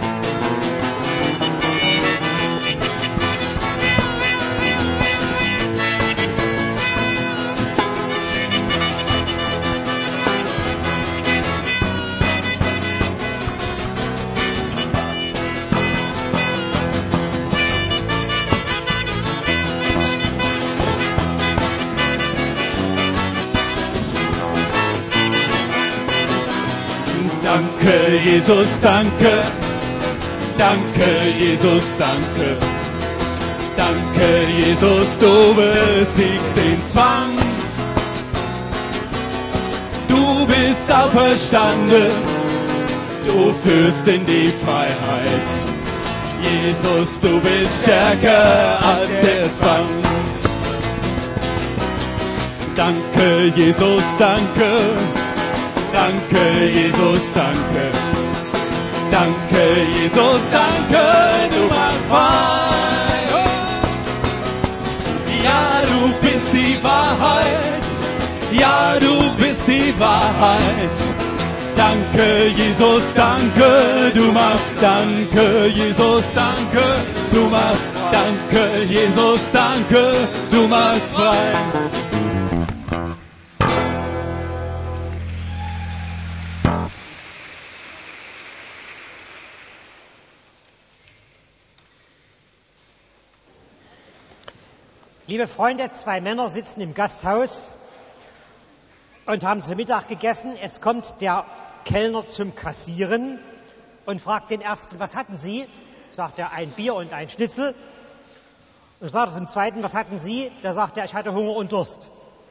Danke, Jesus, danke. Danke, Jesus, danke. Danke, Jesus, du besiegst den Zwang. Du bist auferstanden. Du führst in die Freiheit. Jesus, du bist stärker als der Zwang. Danke, Jesus, danke. Danke, Jesus, danke. Danke, Jesus, danke, du machst frei. Ja, du bist die Wahrheit. Ja, du bist die Wahrheit. Danke, Jesus, danke, du machst. Danke, Jesus, danke, du machst. Danke, Jesus, danke, du machst frei. Liebe Freunde, 2 Männer sitzen im Gasthaus und haben zu Mittag gegessen. Es kommt der Kellner zum Kassieren und fragt den Ersten, was hatten Sie? Sagt er, ein Bier und ein Schnitzel. Und sagt er zum Zweiten, was hatten Sie? Da sagt er, ich hatte Hunger und Durst.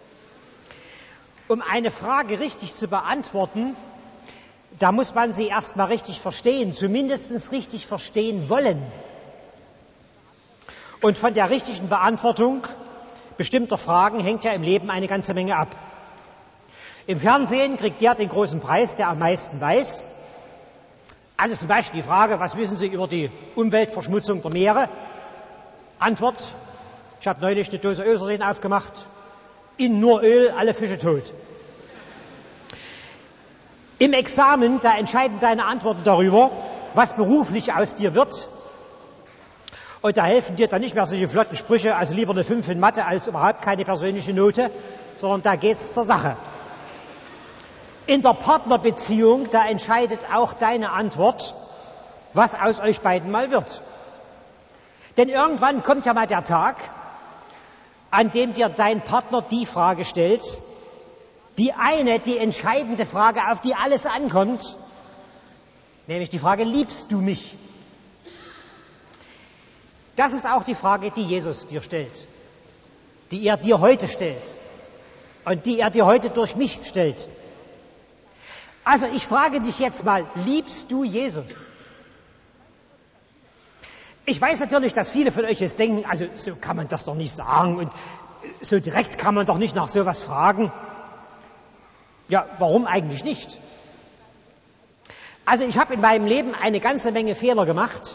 Um eine Frage richtig zu beantworten, da muss man sie erst mal richtig verstehen, zumindest richtig verstehen wollen. Und von der richtigen Beantwortung bestimmter Fragen hängt ja im Leben eine ganze Menge ab. Im Fernsehen kriegt der den großen Preis, der am meisten weiß. Also zum Beispiel die Frage, was wissen Sie über die Umweltverschmutzung der Meere? Antwort, ich habe neulich eine Dose Öl aufgemacht, in nur Öl, alle Fische tot. Im Examen, da entscheiden deine Antworten darüber, was beruflich aus dir wird. Und da helfen dir dann nicht mehr solche flotten Sprüche, also lieber eine 5 in Mathe als überhaupt keine persönliche Note, sondern da geht's zur Sache. In der Partnerbeziehung, da entscheidet auch deine Antwort, was aus euch beiden mal wird. Denn irgendwann kommt ja mal der Tag, an dem dir dein Partner die Frage stellt, die entscheidende Frage, auf die alles ankommt, nämlich die Frage, liebst du mich? Das ist auch die Frage, die Jesus dir stellt, die er dir heute stellt und die er dir heute durch mich stellt. Also ich frage dich jetzt mal, liebst du Jesus? Ich weiß natürlich, dass viele von euch jetzt denken, also so kann man das doch nicht sagen und so direkt kann man doch nicht nach sowas fragen. Ja, warum eigentlich nicht? Also ich habe in meinem Leben eine ganze Menge Fehler gemacht.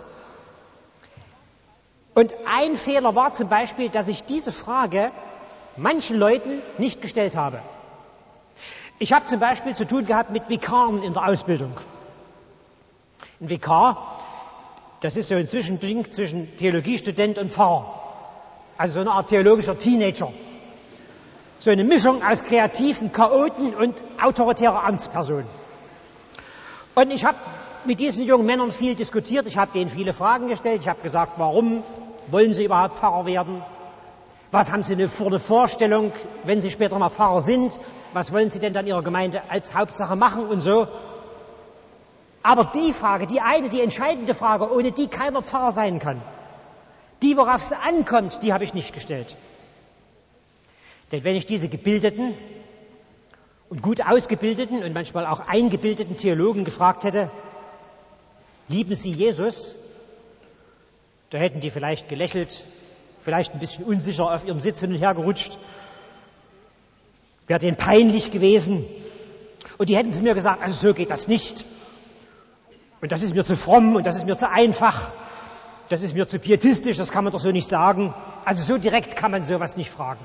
Und ein Fehler war zum Beispiel, dass ich diese Frage manchen Leuten nicht gestellt habe. Ich habe zum Beispiel zu tun gehabt mit Vikaren in der Ausbildung. Ein Vikar, das ist so ein Zwischending zwischen Theologiestudent und Pfarrer. Also so eine Art theologischer Teenager. So eine Mischung aus kreativen Chaoten und autoritärer Amtspersonen. Und ich habe mit diesen jungen Männern viel diskutiert. Ich habe denen viele Fragen gestellt. Ich habe gesagt, warum wollen sie überhaupt Pfarrer werden? Was haben sie für eine Vorstellung, wenn sie später mal Pfarrer sind? Was wollen sie denn dann ihrer Gemeinde als Hauptsache machen und so? Aber die Frage, die entscheidende Frage, ohne die keiner Pfarrer sein kann, die, worauf es ankommt, die habe ich nicht gestellt. Denn wenn ich diese gebildeten und gut ausgebildeten und manchmal auch eingebildeten Theologen gefragt hätte, lieben Sie Jesus? Da hätten die vielleicht gelächelt, vielleicht ein bisschen unsicher auf ihrem Sitz hin und her gerutscht, wäre denen peinlich gewesen. Und die hätten zu mir gesagt, also so geht das nicht. Und das ist mir zu fromm und das ist mir zu einfach. Das ist mir zu pietistisch, das kann man doch so nicht sagen. Also so direkt kann man sowas nicht fragen.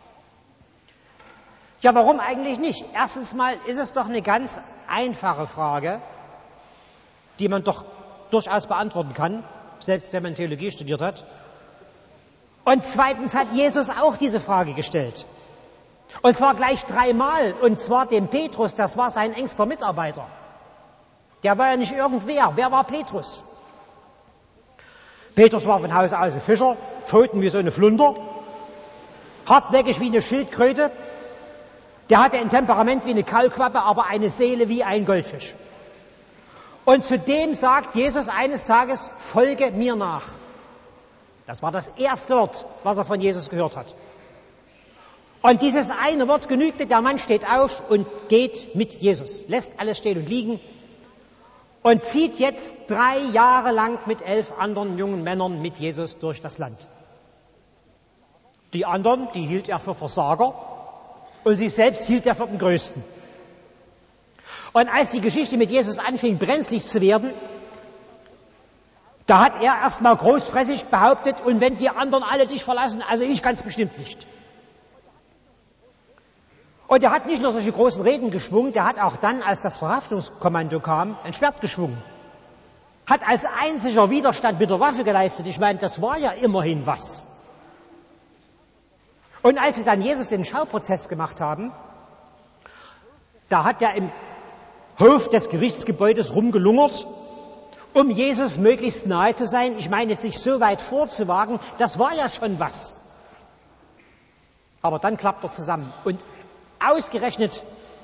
Ja, warum eigentlich nicht? Erstens mal ist es doch eine ganz einfache Frage, die man doch durchaus beantworten kann, selbst wenn man Theologie studiert hat. Und zweitens hat Jesus auch diese Frage gestellt. Und zwar gleich 3-mal. Und zwar dem Petrus, das war sein engster Mitarbeiter. Der war ja nicht irgendwer. Wer war Petrus? Petrus war von Hause aus ein Fischer, Pfoten wie so eine Flunder, hartnäckig wie eine Schildkröte. Der hatte ein Temperament wie eine Kaulquappe, aber eine Seele wie ein Goldfisch. Und zudem sagt Jesus eines Tages, folge mir nach. Das war das erste Wort, was er von Jesus gehört hat. Und dieses eine Wort genügte, der Mann steht auf und geht mit Jesus, lässt alles stehen und liegen und zieht jetzt 3 Jahre lang mit 11 anderen jungen Männern mit Jesus durch das Land. Die anderen, die hielt er für Versager und sich selbst hielt er für den Größten. Und als die Geschichte mit Jesus anfing, brenzlig zu werden, da hat er erstmal großfressig behauptet, und wenn die anderen alle dich verlassen, also ich ganz bestimmt nicht. Und er hat nicht nur solche großen Reden geschwungen, der hat auch dann, als das Verhaftungskommando kam, ein Schwert geschwungen. Hat als einziger Widerstand mit der Waffe geleistet. Ich meine, das war ja immerhin was. Und als sie dann Jesus den Schauprozess gemacht haben, da hat er im Hof des Gerichtsgebäudes rumgelungert, um Jesus möglichst nahe zu sein. Ich meine, sich so weit vorzuwagen, das war ja schon was. Aber dann klappt er zusammen. Und ausgerechnet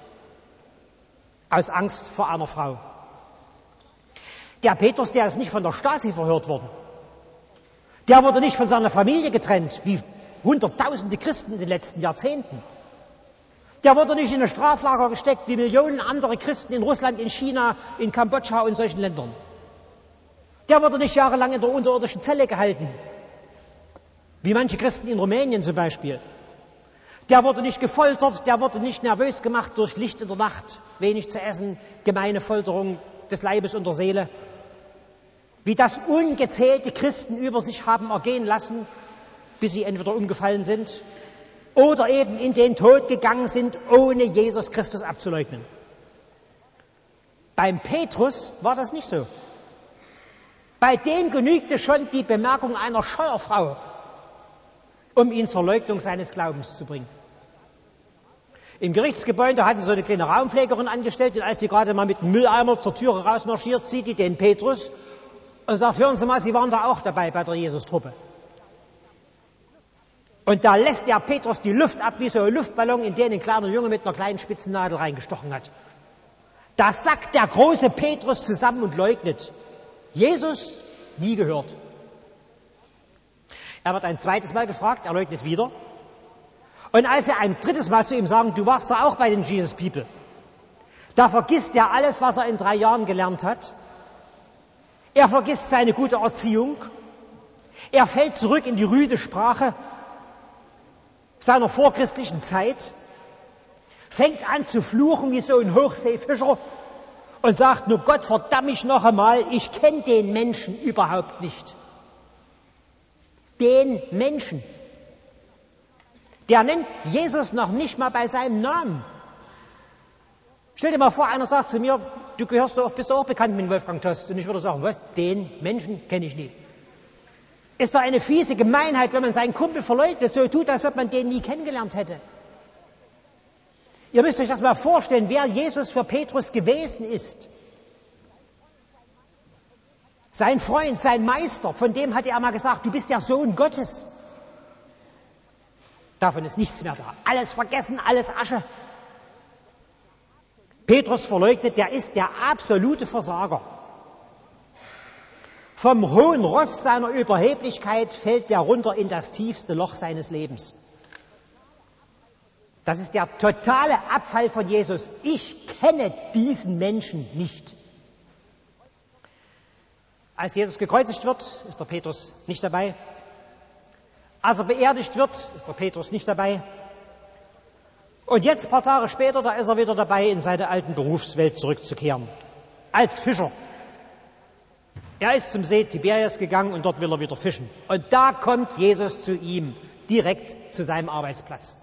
aus Angst vor einer Frau. Der Petrus, der ist nicht von der Stasi verhört worden. Der wurde nicht von seiner Familie getrennt, wie hunderttausende Christen in den letzten Jahrzehnten. Der wurde nicht in ein Straflager gesteckt, wie Millionen andere Christen in Russland, in China, in Kambodscha und solchen Ländern. Der wurde nicht jahrelang in der unterirdischen Zelle gehalten, wie manche Christen in Rumänien zum Beispiel. Der wurde nicht gefoltert, der wurde nicht nervös gemacht durch Licht in der Nacht, wenig zu essen, gemeine Folterung des Leibes und der Seele. Wie das ungezählte Christen über sich haben ergehen lassen, bis sie entweder umgefallen sind oder eben in den Tod gegangen sind, ohne Jesus Christus abzuleugnen. Beim Petrus war das nicht so. Bei dem genügte schon die Bemerkung einer Scheuerfrau, um ihn zur Leugnung seines Glaubens zu bringen. Im Gerichtsgebäude hatten sie so eine kleine Raumpflegerin angestellt, und als sie gerade mal mit dem Mülleimer zur Türe rausmarschiert, sieht die den Petrus und sagt, hören Sie mal, Sie waren da auch dabei bei der Jesus-Truppe. Und da lässt der Petrus die Luft ab wie so ein Luftballon, in den ein kleiner Junge mit einer kleinen spitzen Nadel reingestochen hat. Da sackt der große Petrus zusammen und leugnet. Jesus nie gehört. Er wird ein zweites Mal gefragt, er leugnet wieder. Und als er ein drittes Mal zu ihm sagt, du warst da auch bei den Jesus People, da vergisst er alles, was er in 3 Jahren gelernt hat. Er vergisst seine gute Erziehung. Er fällt zurück in die rüde Sprache seiner vorchristlichen Zeit, fängt an zu fluchen wie so ein Hochseefischer und sagt, nur Gott, verdamm mich noch einmal, ich kenne den Menschen überhaupt nicht. Den Menschen. Der nennt Jesus noch nicht mal bei seinem Namen. Stell dir mal vor, einer sagt zu mir, du bist doch auch bekannt mit Wolfgang Tost. Und ich würde sagen, was, den Menschen kenne ich nie. Ist doch eine fiese Gemeinheit, wenn man seinen Kumpel verleugnet, so tut, als ob man den nie kennengelernt hätte. Ihr müsst euch das mal vorstellen, wer Jesus für Petrus gewesen ist. Sein Freund, sein Meister, von dem hat er mal gesagt, du bist der Sohn Gottes. Davon ist nichts mehr da. Alles vergessen, alles Asche. Petrus verleugnet, der ist der absolute Versager. Vom hohen Ross seiner Überheblichkeit fällt der runter in das tiefste Loch seines Lebens. Das ist der totale Abfall von Jesus. Ich kenne diesen Menschen nicht. Als Jesus gekreuzigt wird, ist der Petrus nicht dabei. Als er beerdigt wird, ist der Petrus nicht dabei. Und jetzt, ein paar Tage später, da ist er wieder dabei, in seine alten Berufswelt zurückzukehren. Als Fischer. Er ist zum See Tiberias gegangen und dort will er wieder fischen. Und da kommt Jesus zu ihm, direkt zu seinem Arbeitsplatz.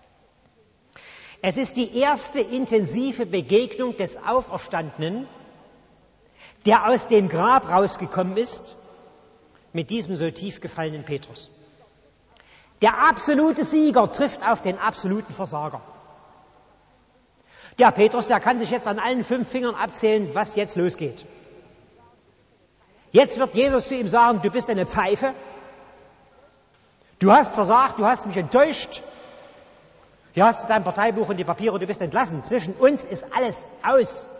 Es ist die erste intensive Begegnung des Auferstandenen, der aus dem Grab rausgekommen ist, mit diesem so tief gefallenen Petrus. Der absolute Sieger trifft auf den absoluten Versager. Der Petrus, der kann sich jetzt an allen 5 Fingern abzählen, was jetzt losgeht. Jetzt wird Jesus zu ihm sagen, du bist eine Pfeife, du hast versagt, du hast mich enttäuscht, hier hast du dein Parteibuch und die Papiere, du bist entlassen. Zwischen uns ist alles aus.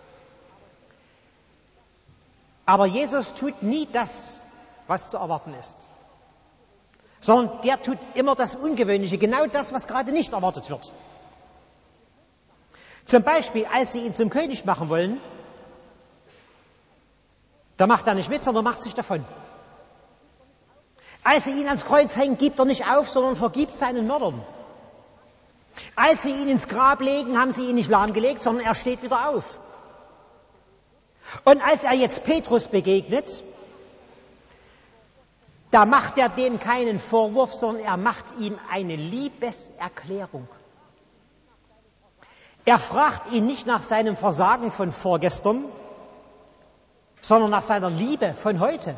Aber Jesus tut nie das, was zu erwarten ist. Sondern der tut immer das Ungewöhnliche, genau das, was gerade nicht erwartet wird. Zum Beispiel, als sie ihn zum König machen wollen, da macht er nicht mit, sondern macht sich davon. Als sie ihn ans Kreuz hängen, gibt er nicht auf, sondern vergibt seinen Mördern. Als sie ihn ins Grab legen, haben sie ihn nicht lahmgelegt, sondern er steht wieder auf. Und als er jetzt Petrus begegnet, da macht er dem keinen Vorwurf, sondern er macht ihm eine Liebeserklärung. Er fragt ihn nicht nach seinem Versagen von vorgestern, sondern nach seiner Liebe von heute.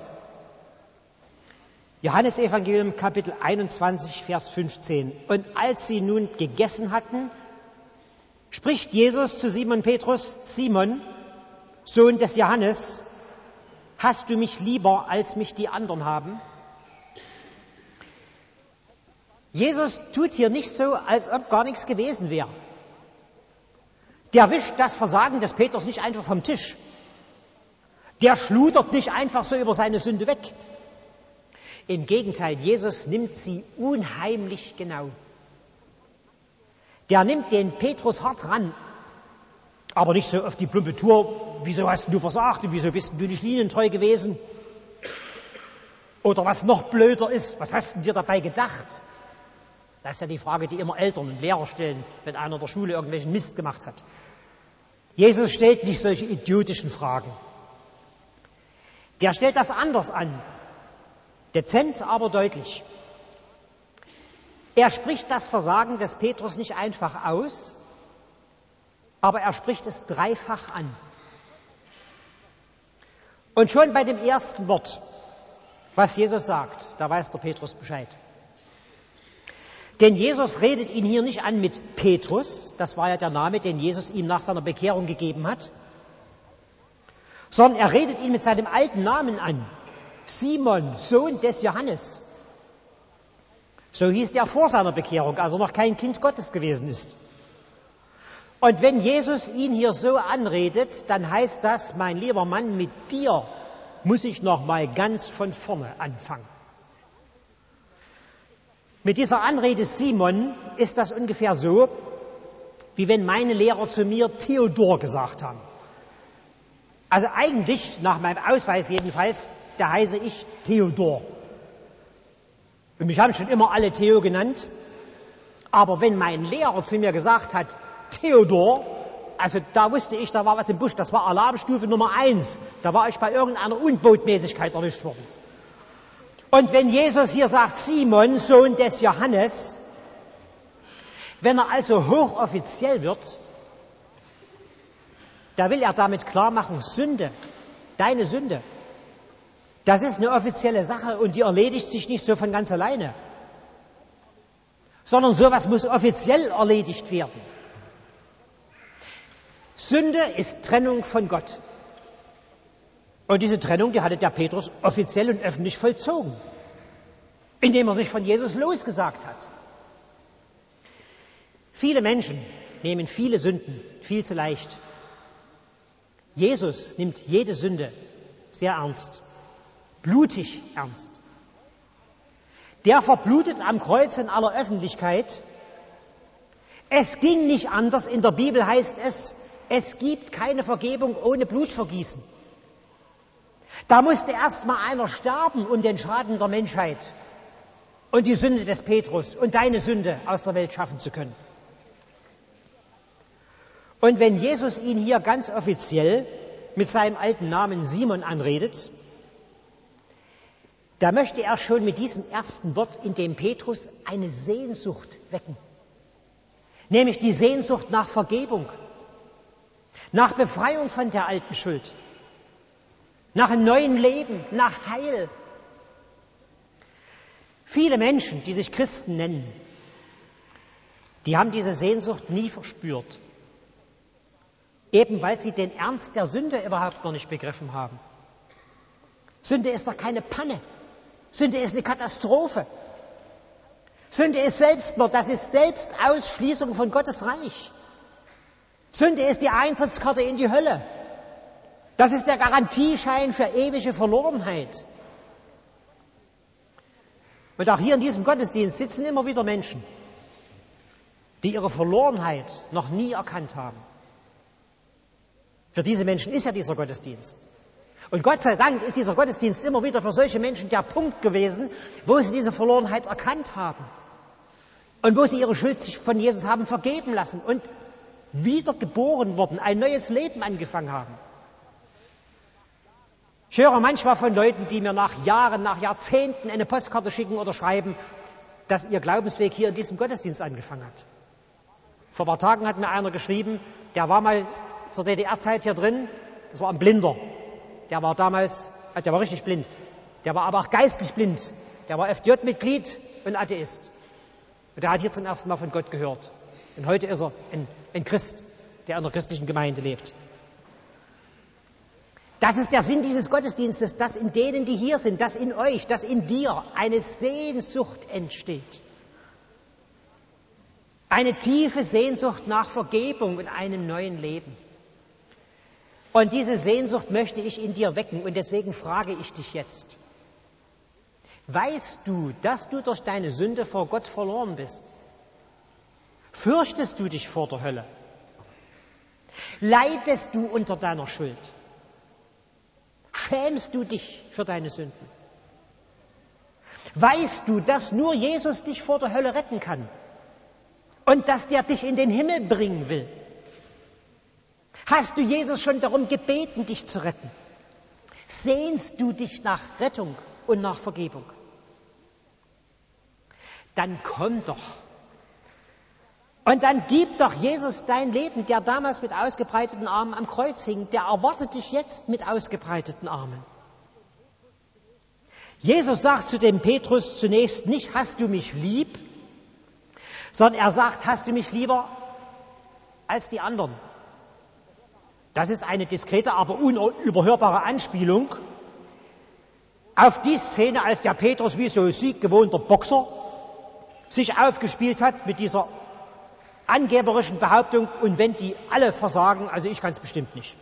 Johannesevangelium Kapitel 21, Vers 15. Und als sie nun gegessen hatten, spricht Jesus zu Simon Petrus, Simon, Sohn des Johannes, hast du mich lieber, als mich die anderen haben? Jesus tut hier nicht so, als ob gar nichts gewesen wäre. Der wischt das Versagen des Petrus nicht einfach vom Tisch. Der schludert nicht einfach so über seine Sünde weg. Im Gegenteil, Jesus nimmt sie unheimlich genau. Der nimmt den Petrus hart ran, aber nicht so auf die plumpe Tour, wieso hast du versagt und wieso bist du nicht linientreu gewesen? Oder was noch blöder ist, was hast du dir dabei gedacht? Das ist ja die Frage, die immer Eltern und Lehrer stellen, wenn einer in der Schule irgendwelchen Mist gemacht hat. Jesus stellt nicht solche idiotischen Fragen. Der stellt das anders an. Dezent, aber deutlich. Er spricht das Versagen des Petrus nicht einfach aus, aber er spricht es dreifach an. Und schon bei dem ersten Wort, was Jesus sagt, da weiß der Petrus Bescheid. Denn Jesus redet ihn hier nicht an mit Petrus, das war ja der Name, den Jesus ihm nach seiner Bekehrung gegeben hat, sondern er redet ihn mit seinem alten Namen an. Simon, Sohn des Johannes. So hieß er vor seiner Bekehrung, als er noch kein Kind Gottes gewesen ist. Und wenn Jesus ihn hier so anredet, dann heißt das, mein lieber Mann, mit dir muss ich noch mal ganz von vorne anfangen. Mit dieser Anrede Simon ist das ungefähr so, wie wenn meine Lehrer zu mir Theodor gesagt haben. Also eigentlich, nach meinem Ausweis jedenfalls, da heiße ich Theodor. Und mich haben schon immer alle Theo genannt. Aber wenn mein Lehrer zu mir gesagt hat, Theodor, also da wusste ich, da war was im Busch, das war Alarmstufe Nummer 1. Da war ich bei irgendeiner Unbotmäßigkeit erwischt worden. Und wenn Jesus hier sagt, Simon, Sohn des Johannes, wenn er also hochoffiziell wird, da will er damit klar machen, Sünde, deine Sünde, das ist eine offizielle Sache und die erledigt sich nicht so von ganz alleine, sondern sowas muss offiziell erledigt werden. Sünde ist Trennung von Gott. Und diese Trennung, die hatte der Petrus offiziell und öffentlich vollzogen, indem er sich von Jesus losgesagt hat. Viele Menschen nehmen viele Sünden viel zu leicht. Jesus nimmt jede Sünde sehr ernst, blutig ernst. Der verblutet am Kreuz in aller Öffentlichkeit. Es ging nicht anders. In der Bibel heißt es, es gibt keine Vergebung ohne Blutvergießen. Da musste erst mal einer sterben, um den Schaden der Menschheit und die Sünde des Petrus und deine Sünde aus der Welt schaffen zu können. Und wenn Jesus ihn hier ganz offiziell mit seinem alten Namen Simon anredet, da möchte er schon mit diesem ersten Wort in dem Petrus eine Sehnsucht wecken. Nämlich die Sehnsucht nach Vergebung, nach Befreiung von der alten Schuld, nach einem neuen Leben, nach Heil. Viele Menschen, die sich Christen nennen, die haben diese Sehnsucht nie verspürt. Eben weil sie den Ernst der Sünde überhaupt noch nicht begriffen haben. Sünde ist doch keine Panne. Sünde ist eine Katastrophe. Sünde ist Selbstmord, das ist Selbstausschließung von Gottes Reich. Sünde ist die Eintrittskarte in die Hölle. Das ist der Garantieschein für ewige Verlorenheit. Und auch hier in diesem Gottesdienst sitzen immer wieder Menschen, die ihre Verlorenheit noch nie erkannt haben. Für diese Menschen ist ja dieser Gottesdienst. Und Gott sei Dank ist dieser Gottesdienst immer wieder für solche Menschen der Punkt gewesen, wo sie diese Verlorenheit erkannt haben. Und wo sie ihre Schuld sich von Jesus haben vergeben lassen und wiedergeboren wurden, ein neues Leben angefangen haben. Ich höre manchmal von Leuten, die mir nach Jahren, nach Jahrzehnten eine Postkarte schicken oder schreiben, dass ihr Glaubensweg hier in diesem Gottesdienst angefangen hat. Vor ein paar Tagen hat mir einer geschrieben, der war mal zur DDR-Zeit hier drin, das war ein Blinder. Der war damals, der war richtig blind. Der war aber auch geistlich blind. Der war FDJ-Mitglied und Atheist. Und der hat hier zum ersten Mal von Gott gehört. Und heute ist er ein Christ, der in der christlichen Gemeinde lebt. Das ist der Sinn dieses Gottesdienstes, dass in denen, die hier sind, dass in euch, dass in dir eine Sehnsucht entsteht. Eine tiefe Sehnsucht nach Vergebung und einem neuen Leben. Und diese Sehnsucht möchte ich in dir wecken. Und deswegen frage ich dich jetzt. Weißt du, dass du durch deine Sünde vor Gott verloren bist? Fürchtest du dich vor der Hölle? Leidest du unter deiner Schuld? Schämst du dich für deine Sünden? Weißt du, dass nur Jesus dich vor der Hölle retten kann und dass der dich in den Himmel bringen will? Hast du Jesus schon darum gebeten, dich zu retten? Sehnst du dich nach Rettung und nach Vergebung? Dann komm doch. Und dann gib doch Jesus dein Leben, der damals mit ausgebreiteten Armen am Kreuz hing. Der erwartet dich jetzt mit ausgebreiteten Armen. Jesus sagt zu dem Petrus zunächst nicht, hast du mich lieb, sondern er sagt, hast du mich lieber als die anderen. Das ist eine diskrete, aber unüberhörbare Anspielung auf die Szene, als der Petrus wie so sieggewohnter Boxer sich aufgespielt hat mit dieser angeberischen Behauptung, und wenn die alle versagen, also ich kann es bestimmt nicht.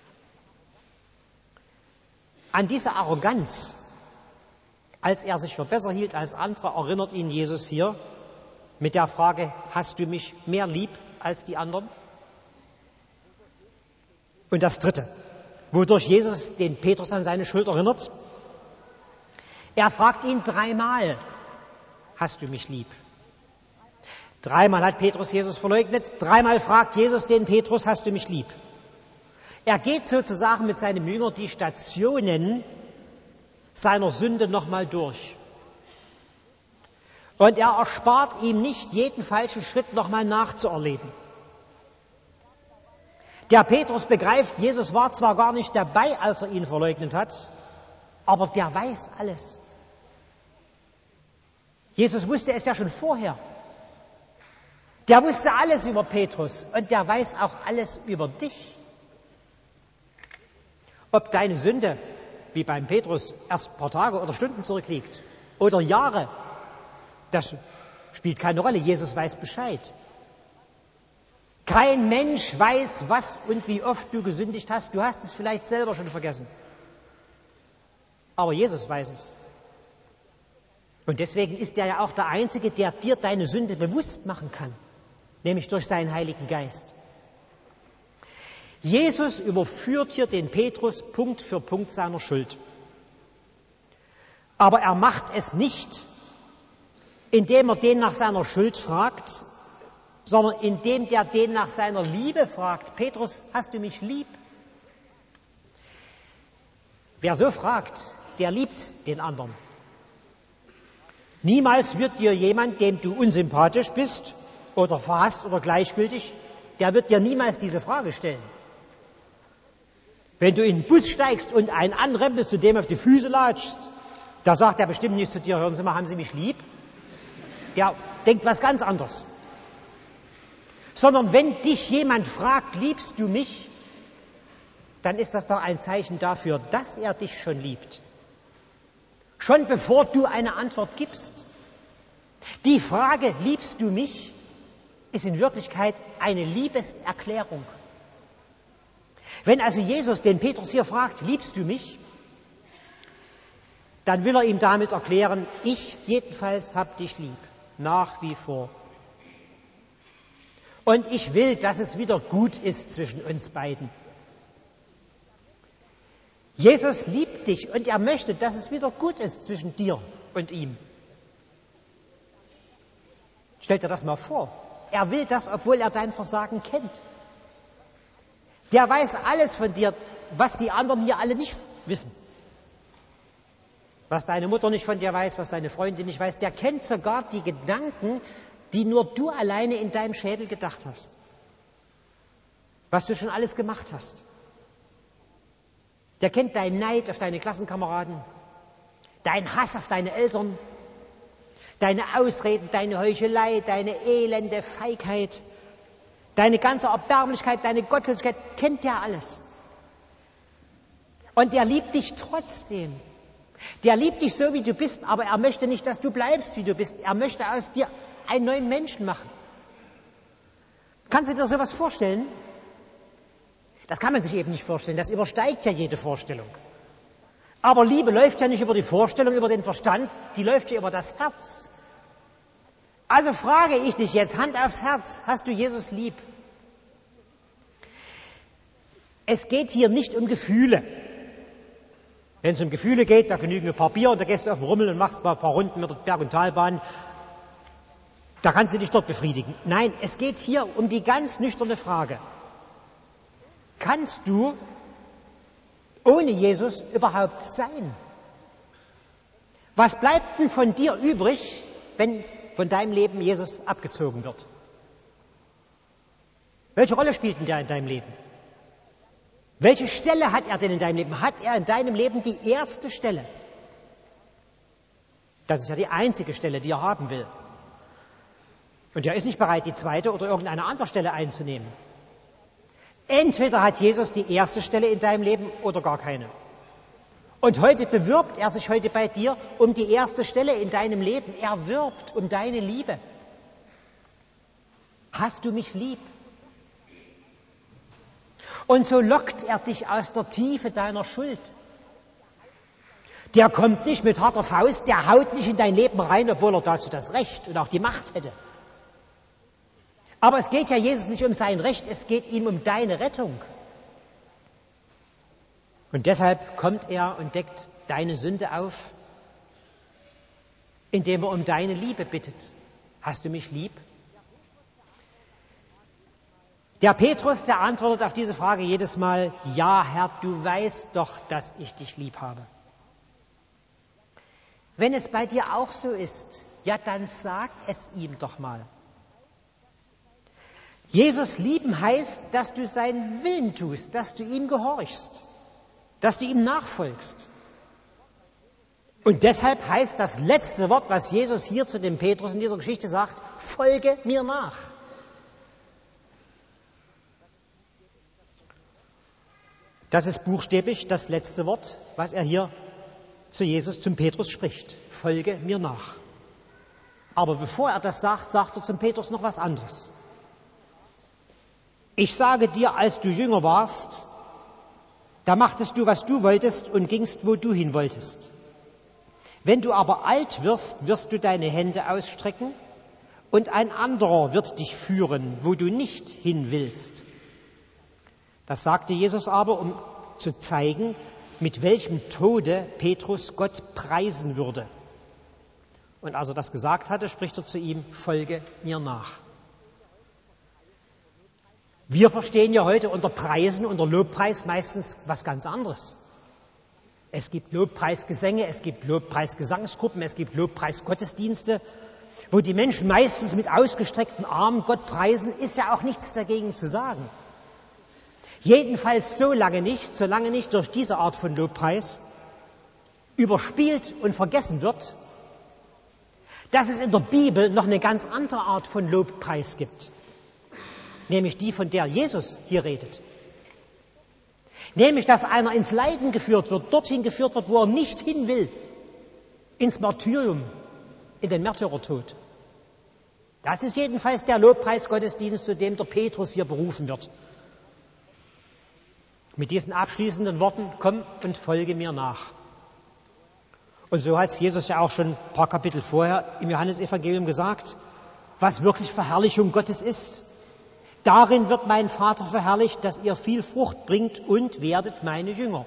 An diese Arroganz, als er sich für besser hielt als andere, erinnert ihn Jesus hier mit der Frage, hast du mich mehr lieb als die anderen? Und das Dritte, wodurch Jesus den Petrus an seine Schuld erinnert, er fragt ihn 3-mal, hast du mich lieb? 3-mal hat Petrus Jesus verleugnet, 3-mal fragt Jesus den Petrus, hast du mich lieb? Er geht sozusagen mit seinem Jünger die Stationen seiner Sünde nochmal durch. Und er erspart ihm nicht, jeden falschen Schritt nochmal nachzuerleben. Der Petrus begreift, Jesus war zwar gar nicht dabei, als er ihn verleugnet hat, aber der weiß alles. Jesus wusste es ja schon vorher. Der wusste alles über Petrus und der weiß auch alles über dich. Ob deine Sünde, wie beim Petrus, erst ein paar Tage oder Stunden zurückliegt oder Jahre, das spielt keine Rolle. Jesus weiß Bescheid. Kein Mensch weiß, was und wie oft du gesündigt hast. Du hast es vielleicht selber schon vergessen. Aber Jesus weiß es. Und deswegen ist er ja auch der Einzige, der dir deine Sünde bewusst machen kann. Nämlich durch seinen Heiligen Geist. Jesus überführt hier den Petrus Punkt für Punkt seiner Schuld. Aber er macht es nicht, indem er den nach seiner Schuld fragt, sondern indem der den nach seiner Liebe fragt. Petrus, hast du mich lieb? Wer so fragt, der liebt den anderen. Niemals wird dir jemand, dem du unsympathisch bist oder verhasst oder gleichgültig, der wird dir niemals diese Frage stellen. Wenn du in den Bus steigst und einen anrempelst und dem auf die Füße latschst, da sagt er bestimmt nicht zu dir, hören Sie mal, haben Sie mich lieb? Der denkt was ganz anderes. Sondern wenn dich jemand fragt, liebst du mich, dann ist das doch ein Zeichen dafür, dass er dich schon liebt. Schon bevor du eine Antwort gibst. Die Frage, liebst du mich, ist in Wirklichkeit eine Liebeserklärung. Wenn also Jesus den Petrus hier fragt, liebst du mich, dann will er ihm damit erklären, ich jedenfalls hab dich lieb, nach wie vor. Und ich will, dass es wieder gut ist zwischen uns beiden. Jesus liebt dich und er möchte, dass es wieder gut ist zwischen dir und ihm. Stell dir das mal vor. Er will das, obwohl er dein Versagen kennt. Der weiß alles von dir, was die anderen hier alle nicht wissen. Was deine Mutter nicht von dir weiß, was deine Freundin nicht weiß. Der kennt sogar die Gedanken, die nur du alleine in deinem Schädel gedacht hast. Was du schon alles gemacht hast. Der kennt deinen Neid auf deine Klassenkameraden, deinen Hass auf deine Eltern, deine Ausreden, deine Heuchelei, deine elende Feigheit, deine ganze Erbärmlichkeit, deine Gottlosigkeit, kennt der alles. Und er liebt dich trotzdem. Der liebt dich so, wie du bist, aber er möchte nicht, dass du bleibst, wie du bist. Er möchte aus dir einen neuen Menschen machen. Kannst du dir sowas vorstellen? Das kann man sich eben nicht vorstellen. Das übersteigt ja jede Vorstellung. Aber Liebe läuft ja nicht über die Vorstellung, über den Verstand, die läuft ja über das Herz. Also frage ich dich jetzt, Hand aufs Herz, hast du Jesus lieb? Es geht hier nicht um Gefühle. Wenn es um Gefühle geht, da genügen ein paar Bier und da gehst du auf den Rummel und machst mal ein paar Runden mit der Berg- und Talbahn. Da kannst du dich dort befriedigen. Nein, es geht hier um die ganz nüchterne Frage. Kannst du ohne Jesus überhaupt sein? Was bleibt denn von dir übrig, wenn von deinem Leben Jesus abgezogen wird? Welche Rolle spielt denn der in deinem Leben? Welche Stelle hat er denn in deinem Leben? Hat er in deinem Leben die erste Stelle? Das ist ja die einzige Stelle, die er haben will. Und er ist nicht bereit, die zweite oder irgendeine andere Stelle einzunehmen. Entweder hat Jesus die erste Stelle in deinem Leben oder gar keine. Und heute bewirbt er sich heute bei dir um die erste Stelle in deinem Leben. Er wirbt um deine Liebe. Hast du mich lieb? Und so lockt er dich aus der Tiefe deiner Schuld. Der kommt nicht mit harter Faust, der haut nicht in dein Leben rein, obwohl er dazu das Recht und auch die Macht hätte. Aber es geht ja Jesus nicht um sein Recht, es geht ihm um deine Rettung. Und deshalb kommt er und deckt deine Sünde auf, indem er um deine Liebe bittet. Hast du mich lieb? Der Petrus, der antwortet auf diese Frage jedes Mal, ja Herr, du weißt doch, dass ich dich lieb habe. Wenn es bei dir auch so ist, ja dann sag es ihm doch mal. Jesus lieben heißt, dass du seinen Willen tust, dass du ihm gehorchst, dass du ihm nachfolgst. Und deshalb heißt das letzte Wort, was Jesus hier zu dem Petrus in dieser Geschichte sagt, folge mir nach. Das ist buchstäblich das letzte Wort, was er hier zu Jesus, zum Petrus spricht. Folge mir nach. Aber bevor er das sagt, sagt er zum Petrus noch was anderes. Ich sage dir, als du jünger warst, da machtest du, was du wolltest und gingst, wo du hin wolltest. Wenn du aber alt wirst, wirst du deine Hände ausstrecken und ein anderer wird dich führen, wo du nicht hin willst. Das sagte Jesus aber, um zu zeigen, mit welchem Tode Petrus Gott preisen würde. Und als er das gesagt hatte, spricht er zu ihm, folge mir nach. Wir verstehen ja heute unter Preisen, unter Lobpreis meistens was ganz anderes. Es gibt Lobpreisgesänge, es gibt Lobpreisgesangsgruppen, es gibt Lobpreisgottesdienste, wo die Menschen meistens mit ausgestreckten Armen Gott preisen, ist ja auch nichts dagegen zu sagen. Jedenfalls solange nicht durch diese Art von Lobpreis überspielt und vergessen wird, dass es in der Bibel noch eine ganz andere Art von Lobpreis gibt. Nämlich die, von der Jesus hier redet. Nämlich, dass einer ins Leiden geführt wird, dorthin geführt wird, wo er nicht hin will. Ins Martyrium, in den Märtyrertod. Das ist jedenfalls der Lobpreisgottesdienst, zu dem der Petrus hier berufen wird. Mit diesen abschließenden Worten, komm und folge mir nach. Und so hat es Jesus ja auch schon ein paar Kapitel vorher im Johannesevangelium gesagt, was wirklich Verherrlichung Gottes ist. Darin wird mein Vater verherrlicht, dass ihr viel Frucht bringt und werdet meine Jünger.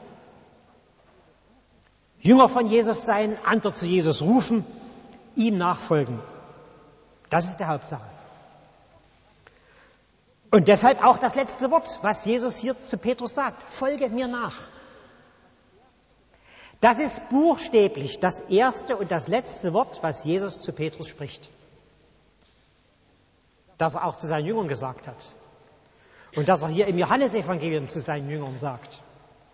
Jünger von Jesus sein, andere zu Jesus rufen, ihm nachfolgen. Das ist die Hauptsache. Und deshalb auch das letzte Wort, was Jesus hier zu Petrus sagt. Folge mir nach. Das ist buchstäblich das erste und das letzte Wort, was Jesus zu Petrus spricht. Das er auch zu seinen Jüngern gesagt hat. Und das er hier im Johannesevangelium zu seinen Jüngern sagt.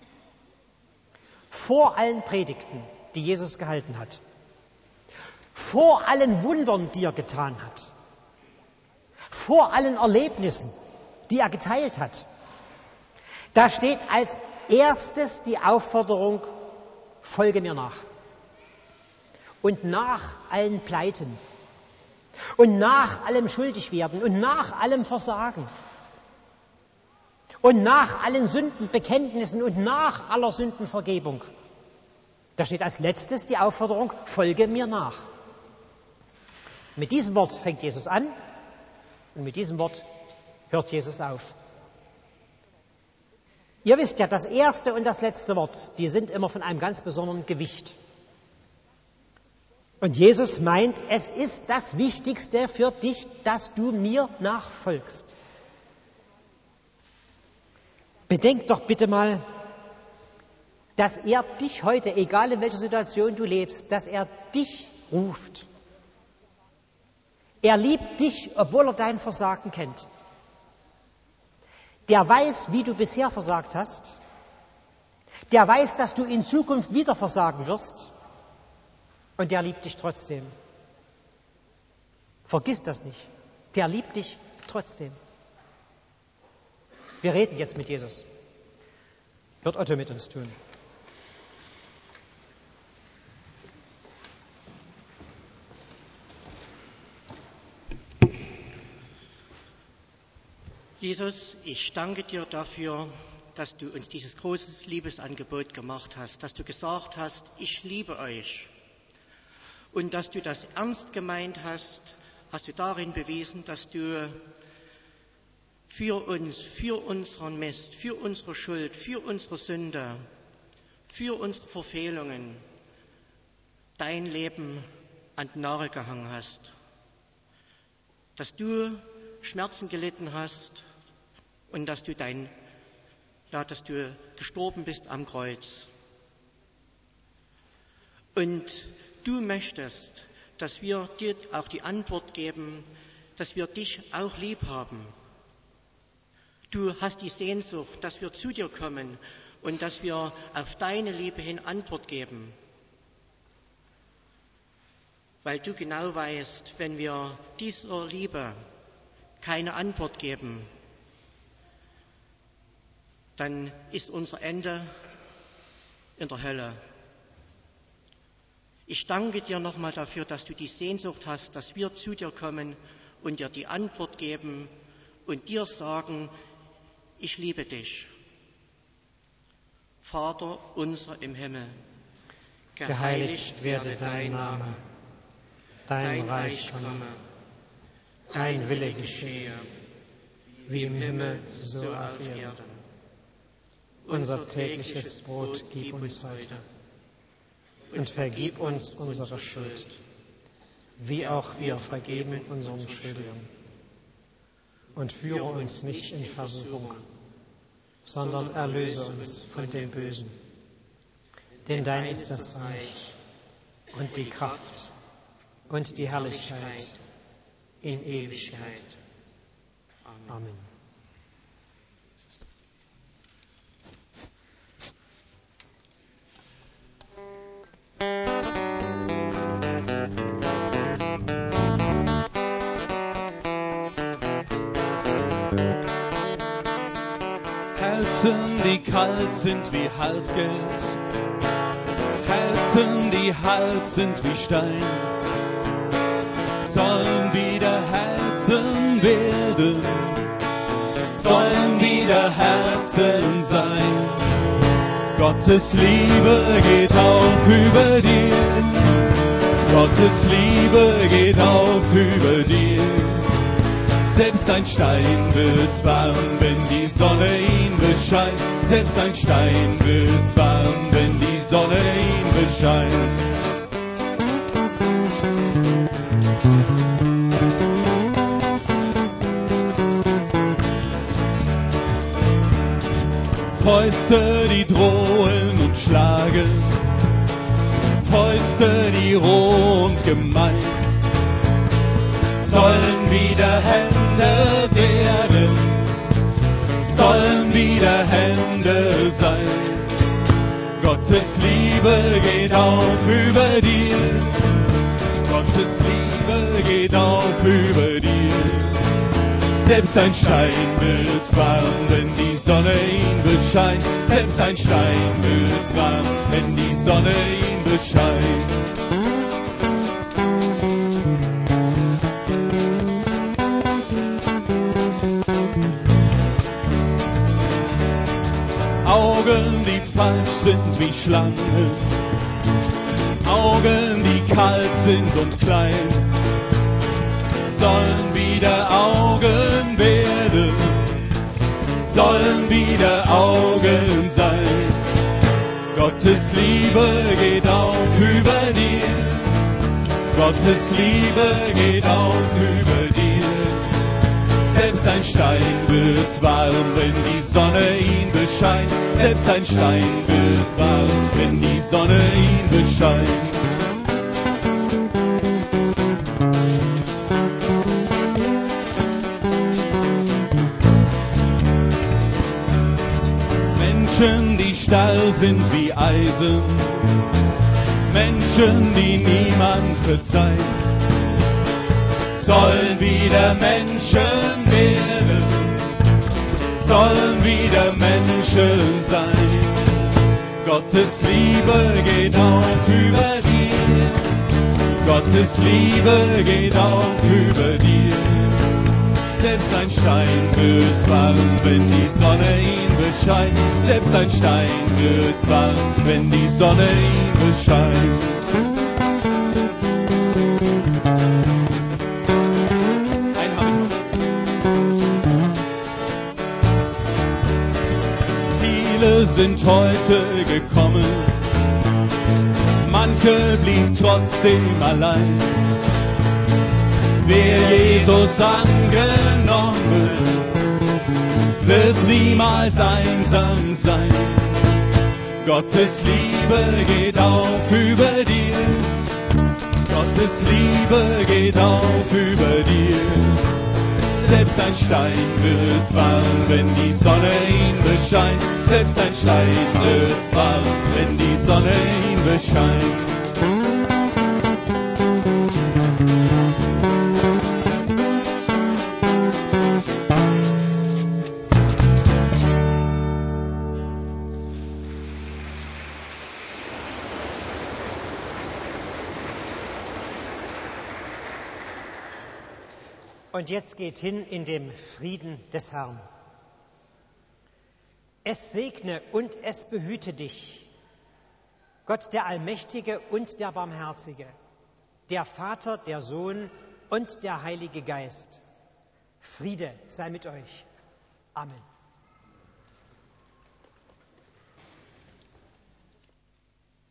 Vor allen Predigten, die Jesus gehalten hat. Vor allen Wundern, die er getan hat. Vor allen Erlebnissen, die er geteilt hat. Da steht als erstes die Aufforderung, folge mir nach. Und nach allen Pleiten, und nach allem schuldig werden und nach allem Versagen und nach allen Sündenbekenntnissen und nach aller Sündenvergebung. Da steht als letztes die Aufforderung, folge mir nach. Mit diesem Wort fängt Jesus an und mit diesem Wort hört Jesus auf. Ihr wisst ja, das erste und das letzte Wort, die sind immer von einem ganz besonderen Gewicht. Und Jesus meint, es ist das Wichtigste für dich, dass du mir nachfolgst. Bedenk doch bitte mal, dass er dich heute, egal in welcher Situation du lebst, dass er dich ruft. Er liebt dich, obwohl er dein Versagen kennt. Der weiß, wie du bisher versagt hast. Der weiß, dass du in Zukunft wieder versagen wirst. Und der liebt dich trotzdem. Vergiss das nicht. Der liebt dich trotzdem. Wir reden jetzt mit Jesus. Wird Otto mit uns tun. Jesus, ich danke dir dafür, dass du uns dieses große Liebesangebot gemacht hast, dass du gesagt hast, ich liebe euch. Und dass du das ernst gemeint hast, hast du darin bewiesen, dass du für uns, für unseren Mist, für unsere Schuld, für unsere Sünde, für unsere Verfehlungen dein Leben an die Nagel gehangen hast. Dass du Schmerzen gelitten hast und dass du gestorben bist am Kreuz. Und du möchtest, dass wir dir auch die Antwort geben, dass wir dich auch lieb haben. Du hast die Sehnsucht, dass wir zu dir kommen und dass wir auf deine Liebe hin Antwort geben. Weil du genau weißt, wenn wir dieser Liebe keine Antwort geben, dann ist unser Ende in der Hölle. Ich danke dir nochmal dafür, dass du die Sehnsucht hast, dass wir zu dir kommen und dir die Antwort geben und dir sagen, ich liebe dich. Vater unser im Himmel, Geheiligt werde dein Name, dein Reich komme, dein Wille geschehe, wie im Himmel, so auf Erden. Unser tägliches Brot gib uns heute und vergib uns unsere Schuld, wie auch wir vergeben unseren Schuldigern. Und führe uns nicht in Versuchung, sondern erlöse uns von dem Bösen. Denn dein ist das Reich und die Kraft und die Herrlichkeit in Ewigkeit. Amen. Herzen, die kalt sind wie Haltgeld, Herzen, die hart sind wie Stein, sollen wieder Herzen werden, sollen wieder Herzen sein. Gottes Liebe geht auf über dir, Gottes Liebe geht auf über dir. Selbst ein Stein wird warm, wenn die Sonne ihn bescheint. Selbst ein Stein wird warm, wenn die Sonne ihn bescheint. Fäuste, die drohen und schlagen, Fäuste, die roh und gemein, sollen wieder Hände werden, sollen wieder Hände sein. Gottes Liebe geht auf über dir, Gottes Liebe geht auf über dir. Selbst ein Stein wird warm, wenn die Sonne ihn bescheint. Selbst ein Stein wird warm, wenn die Sonne ihn bescheint. sind wie Schlangen, Augen, die kalt sind und klein, sollen wieder Augen werden, sollen wieder Augen sein. Gottes Liebe geht auf über dir, Gottes Liebe geht auf über dir. Selbst ein Stein wird warm, wenn die Sonne ihn bescheint. Selbst ein Stein wird warm, wenn die Sonne ihn bescheint. Menschen, die starr sind wie Eisen, Menschen, die niemand verzeiht, sollen wieder Menschen werden, sollen wieder Menschen sein. Gottes Liebe geht auf über dir, Gottes Liebe geht auf über dir. Selbst ein Stein wird warm, wenn die Sonne ihn bescheint. Selbst ein Stein wird warm, wenn die Sonne ihn bescheint. Viele sind heute gekommen, manche blieb trotzdem allein. Wer Jesus angenommen, wird niemals einsam sein. Gottes Liebe geht auf über dir, Gottes Liebe geht auf über dir. Selbst ein Stein wird warm, wenn die Sonne ihn bescheint. Selbst ein Stein wird warm, wenn die Sonne ihn bescheint. Und jetzt geht hin in dem Frieden des Herrn. Es segne und es behüte dich, Gott der Allmächtige und der Barmherzige, der Vater, der Sohn und der Heilige Geist. Friede sei mit euch. Amen.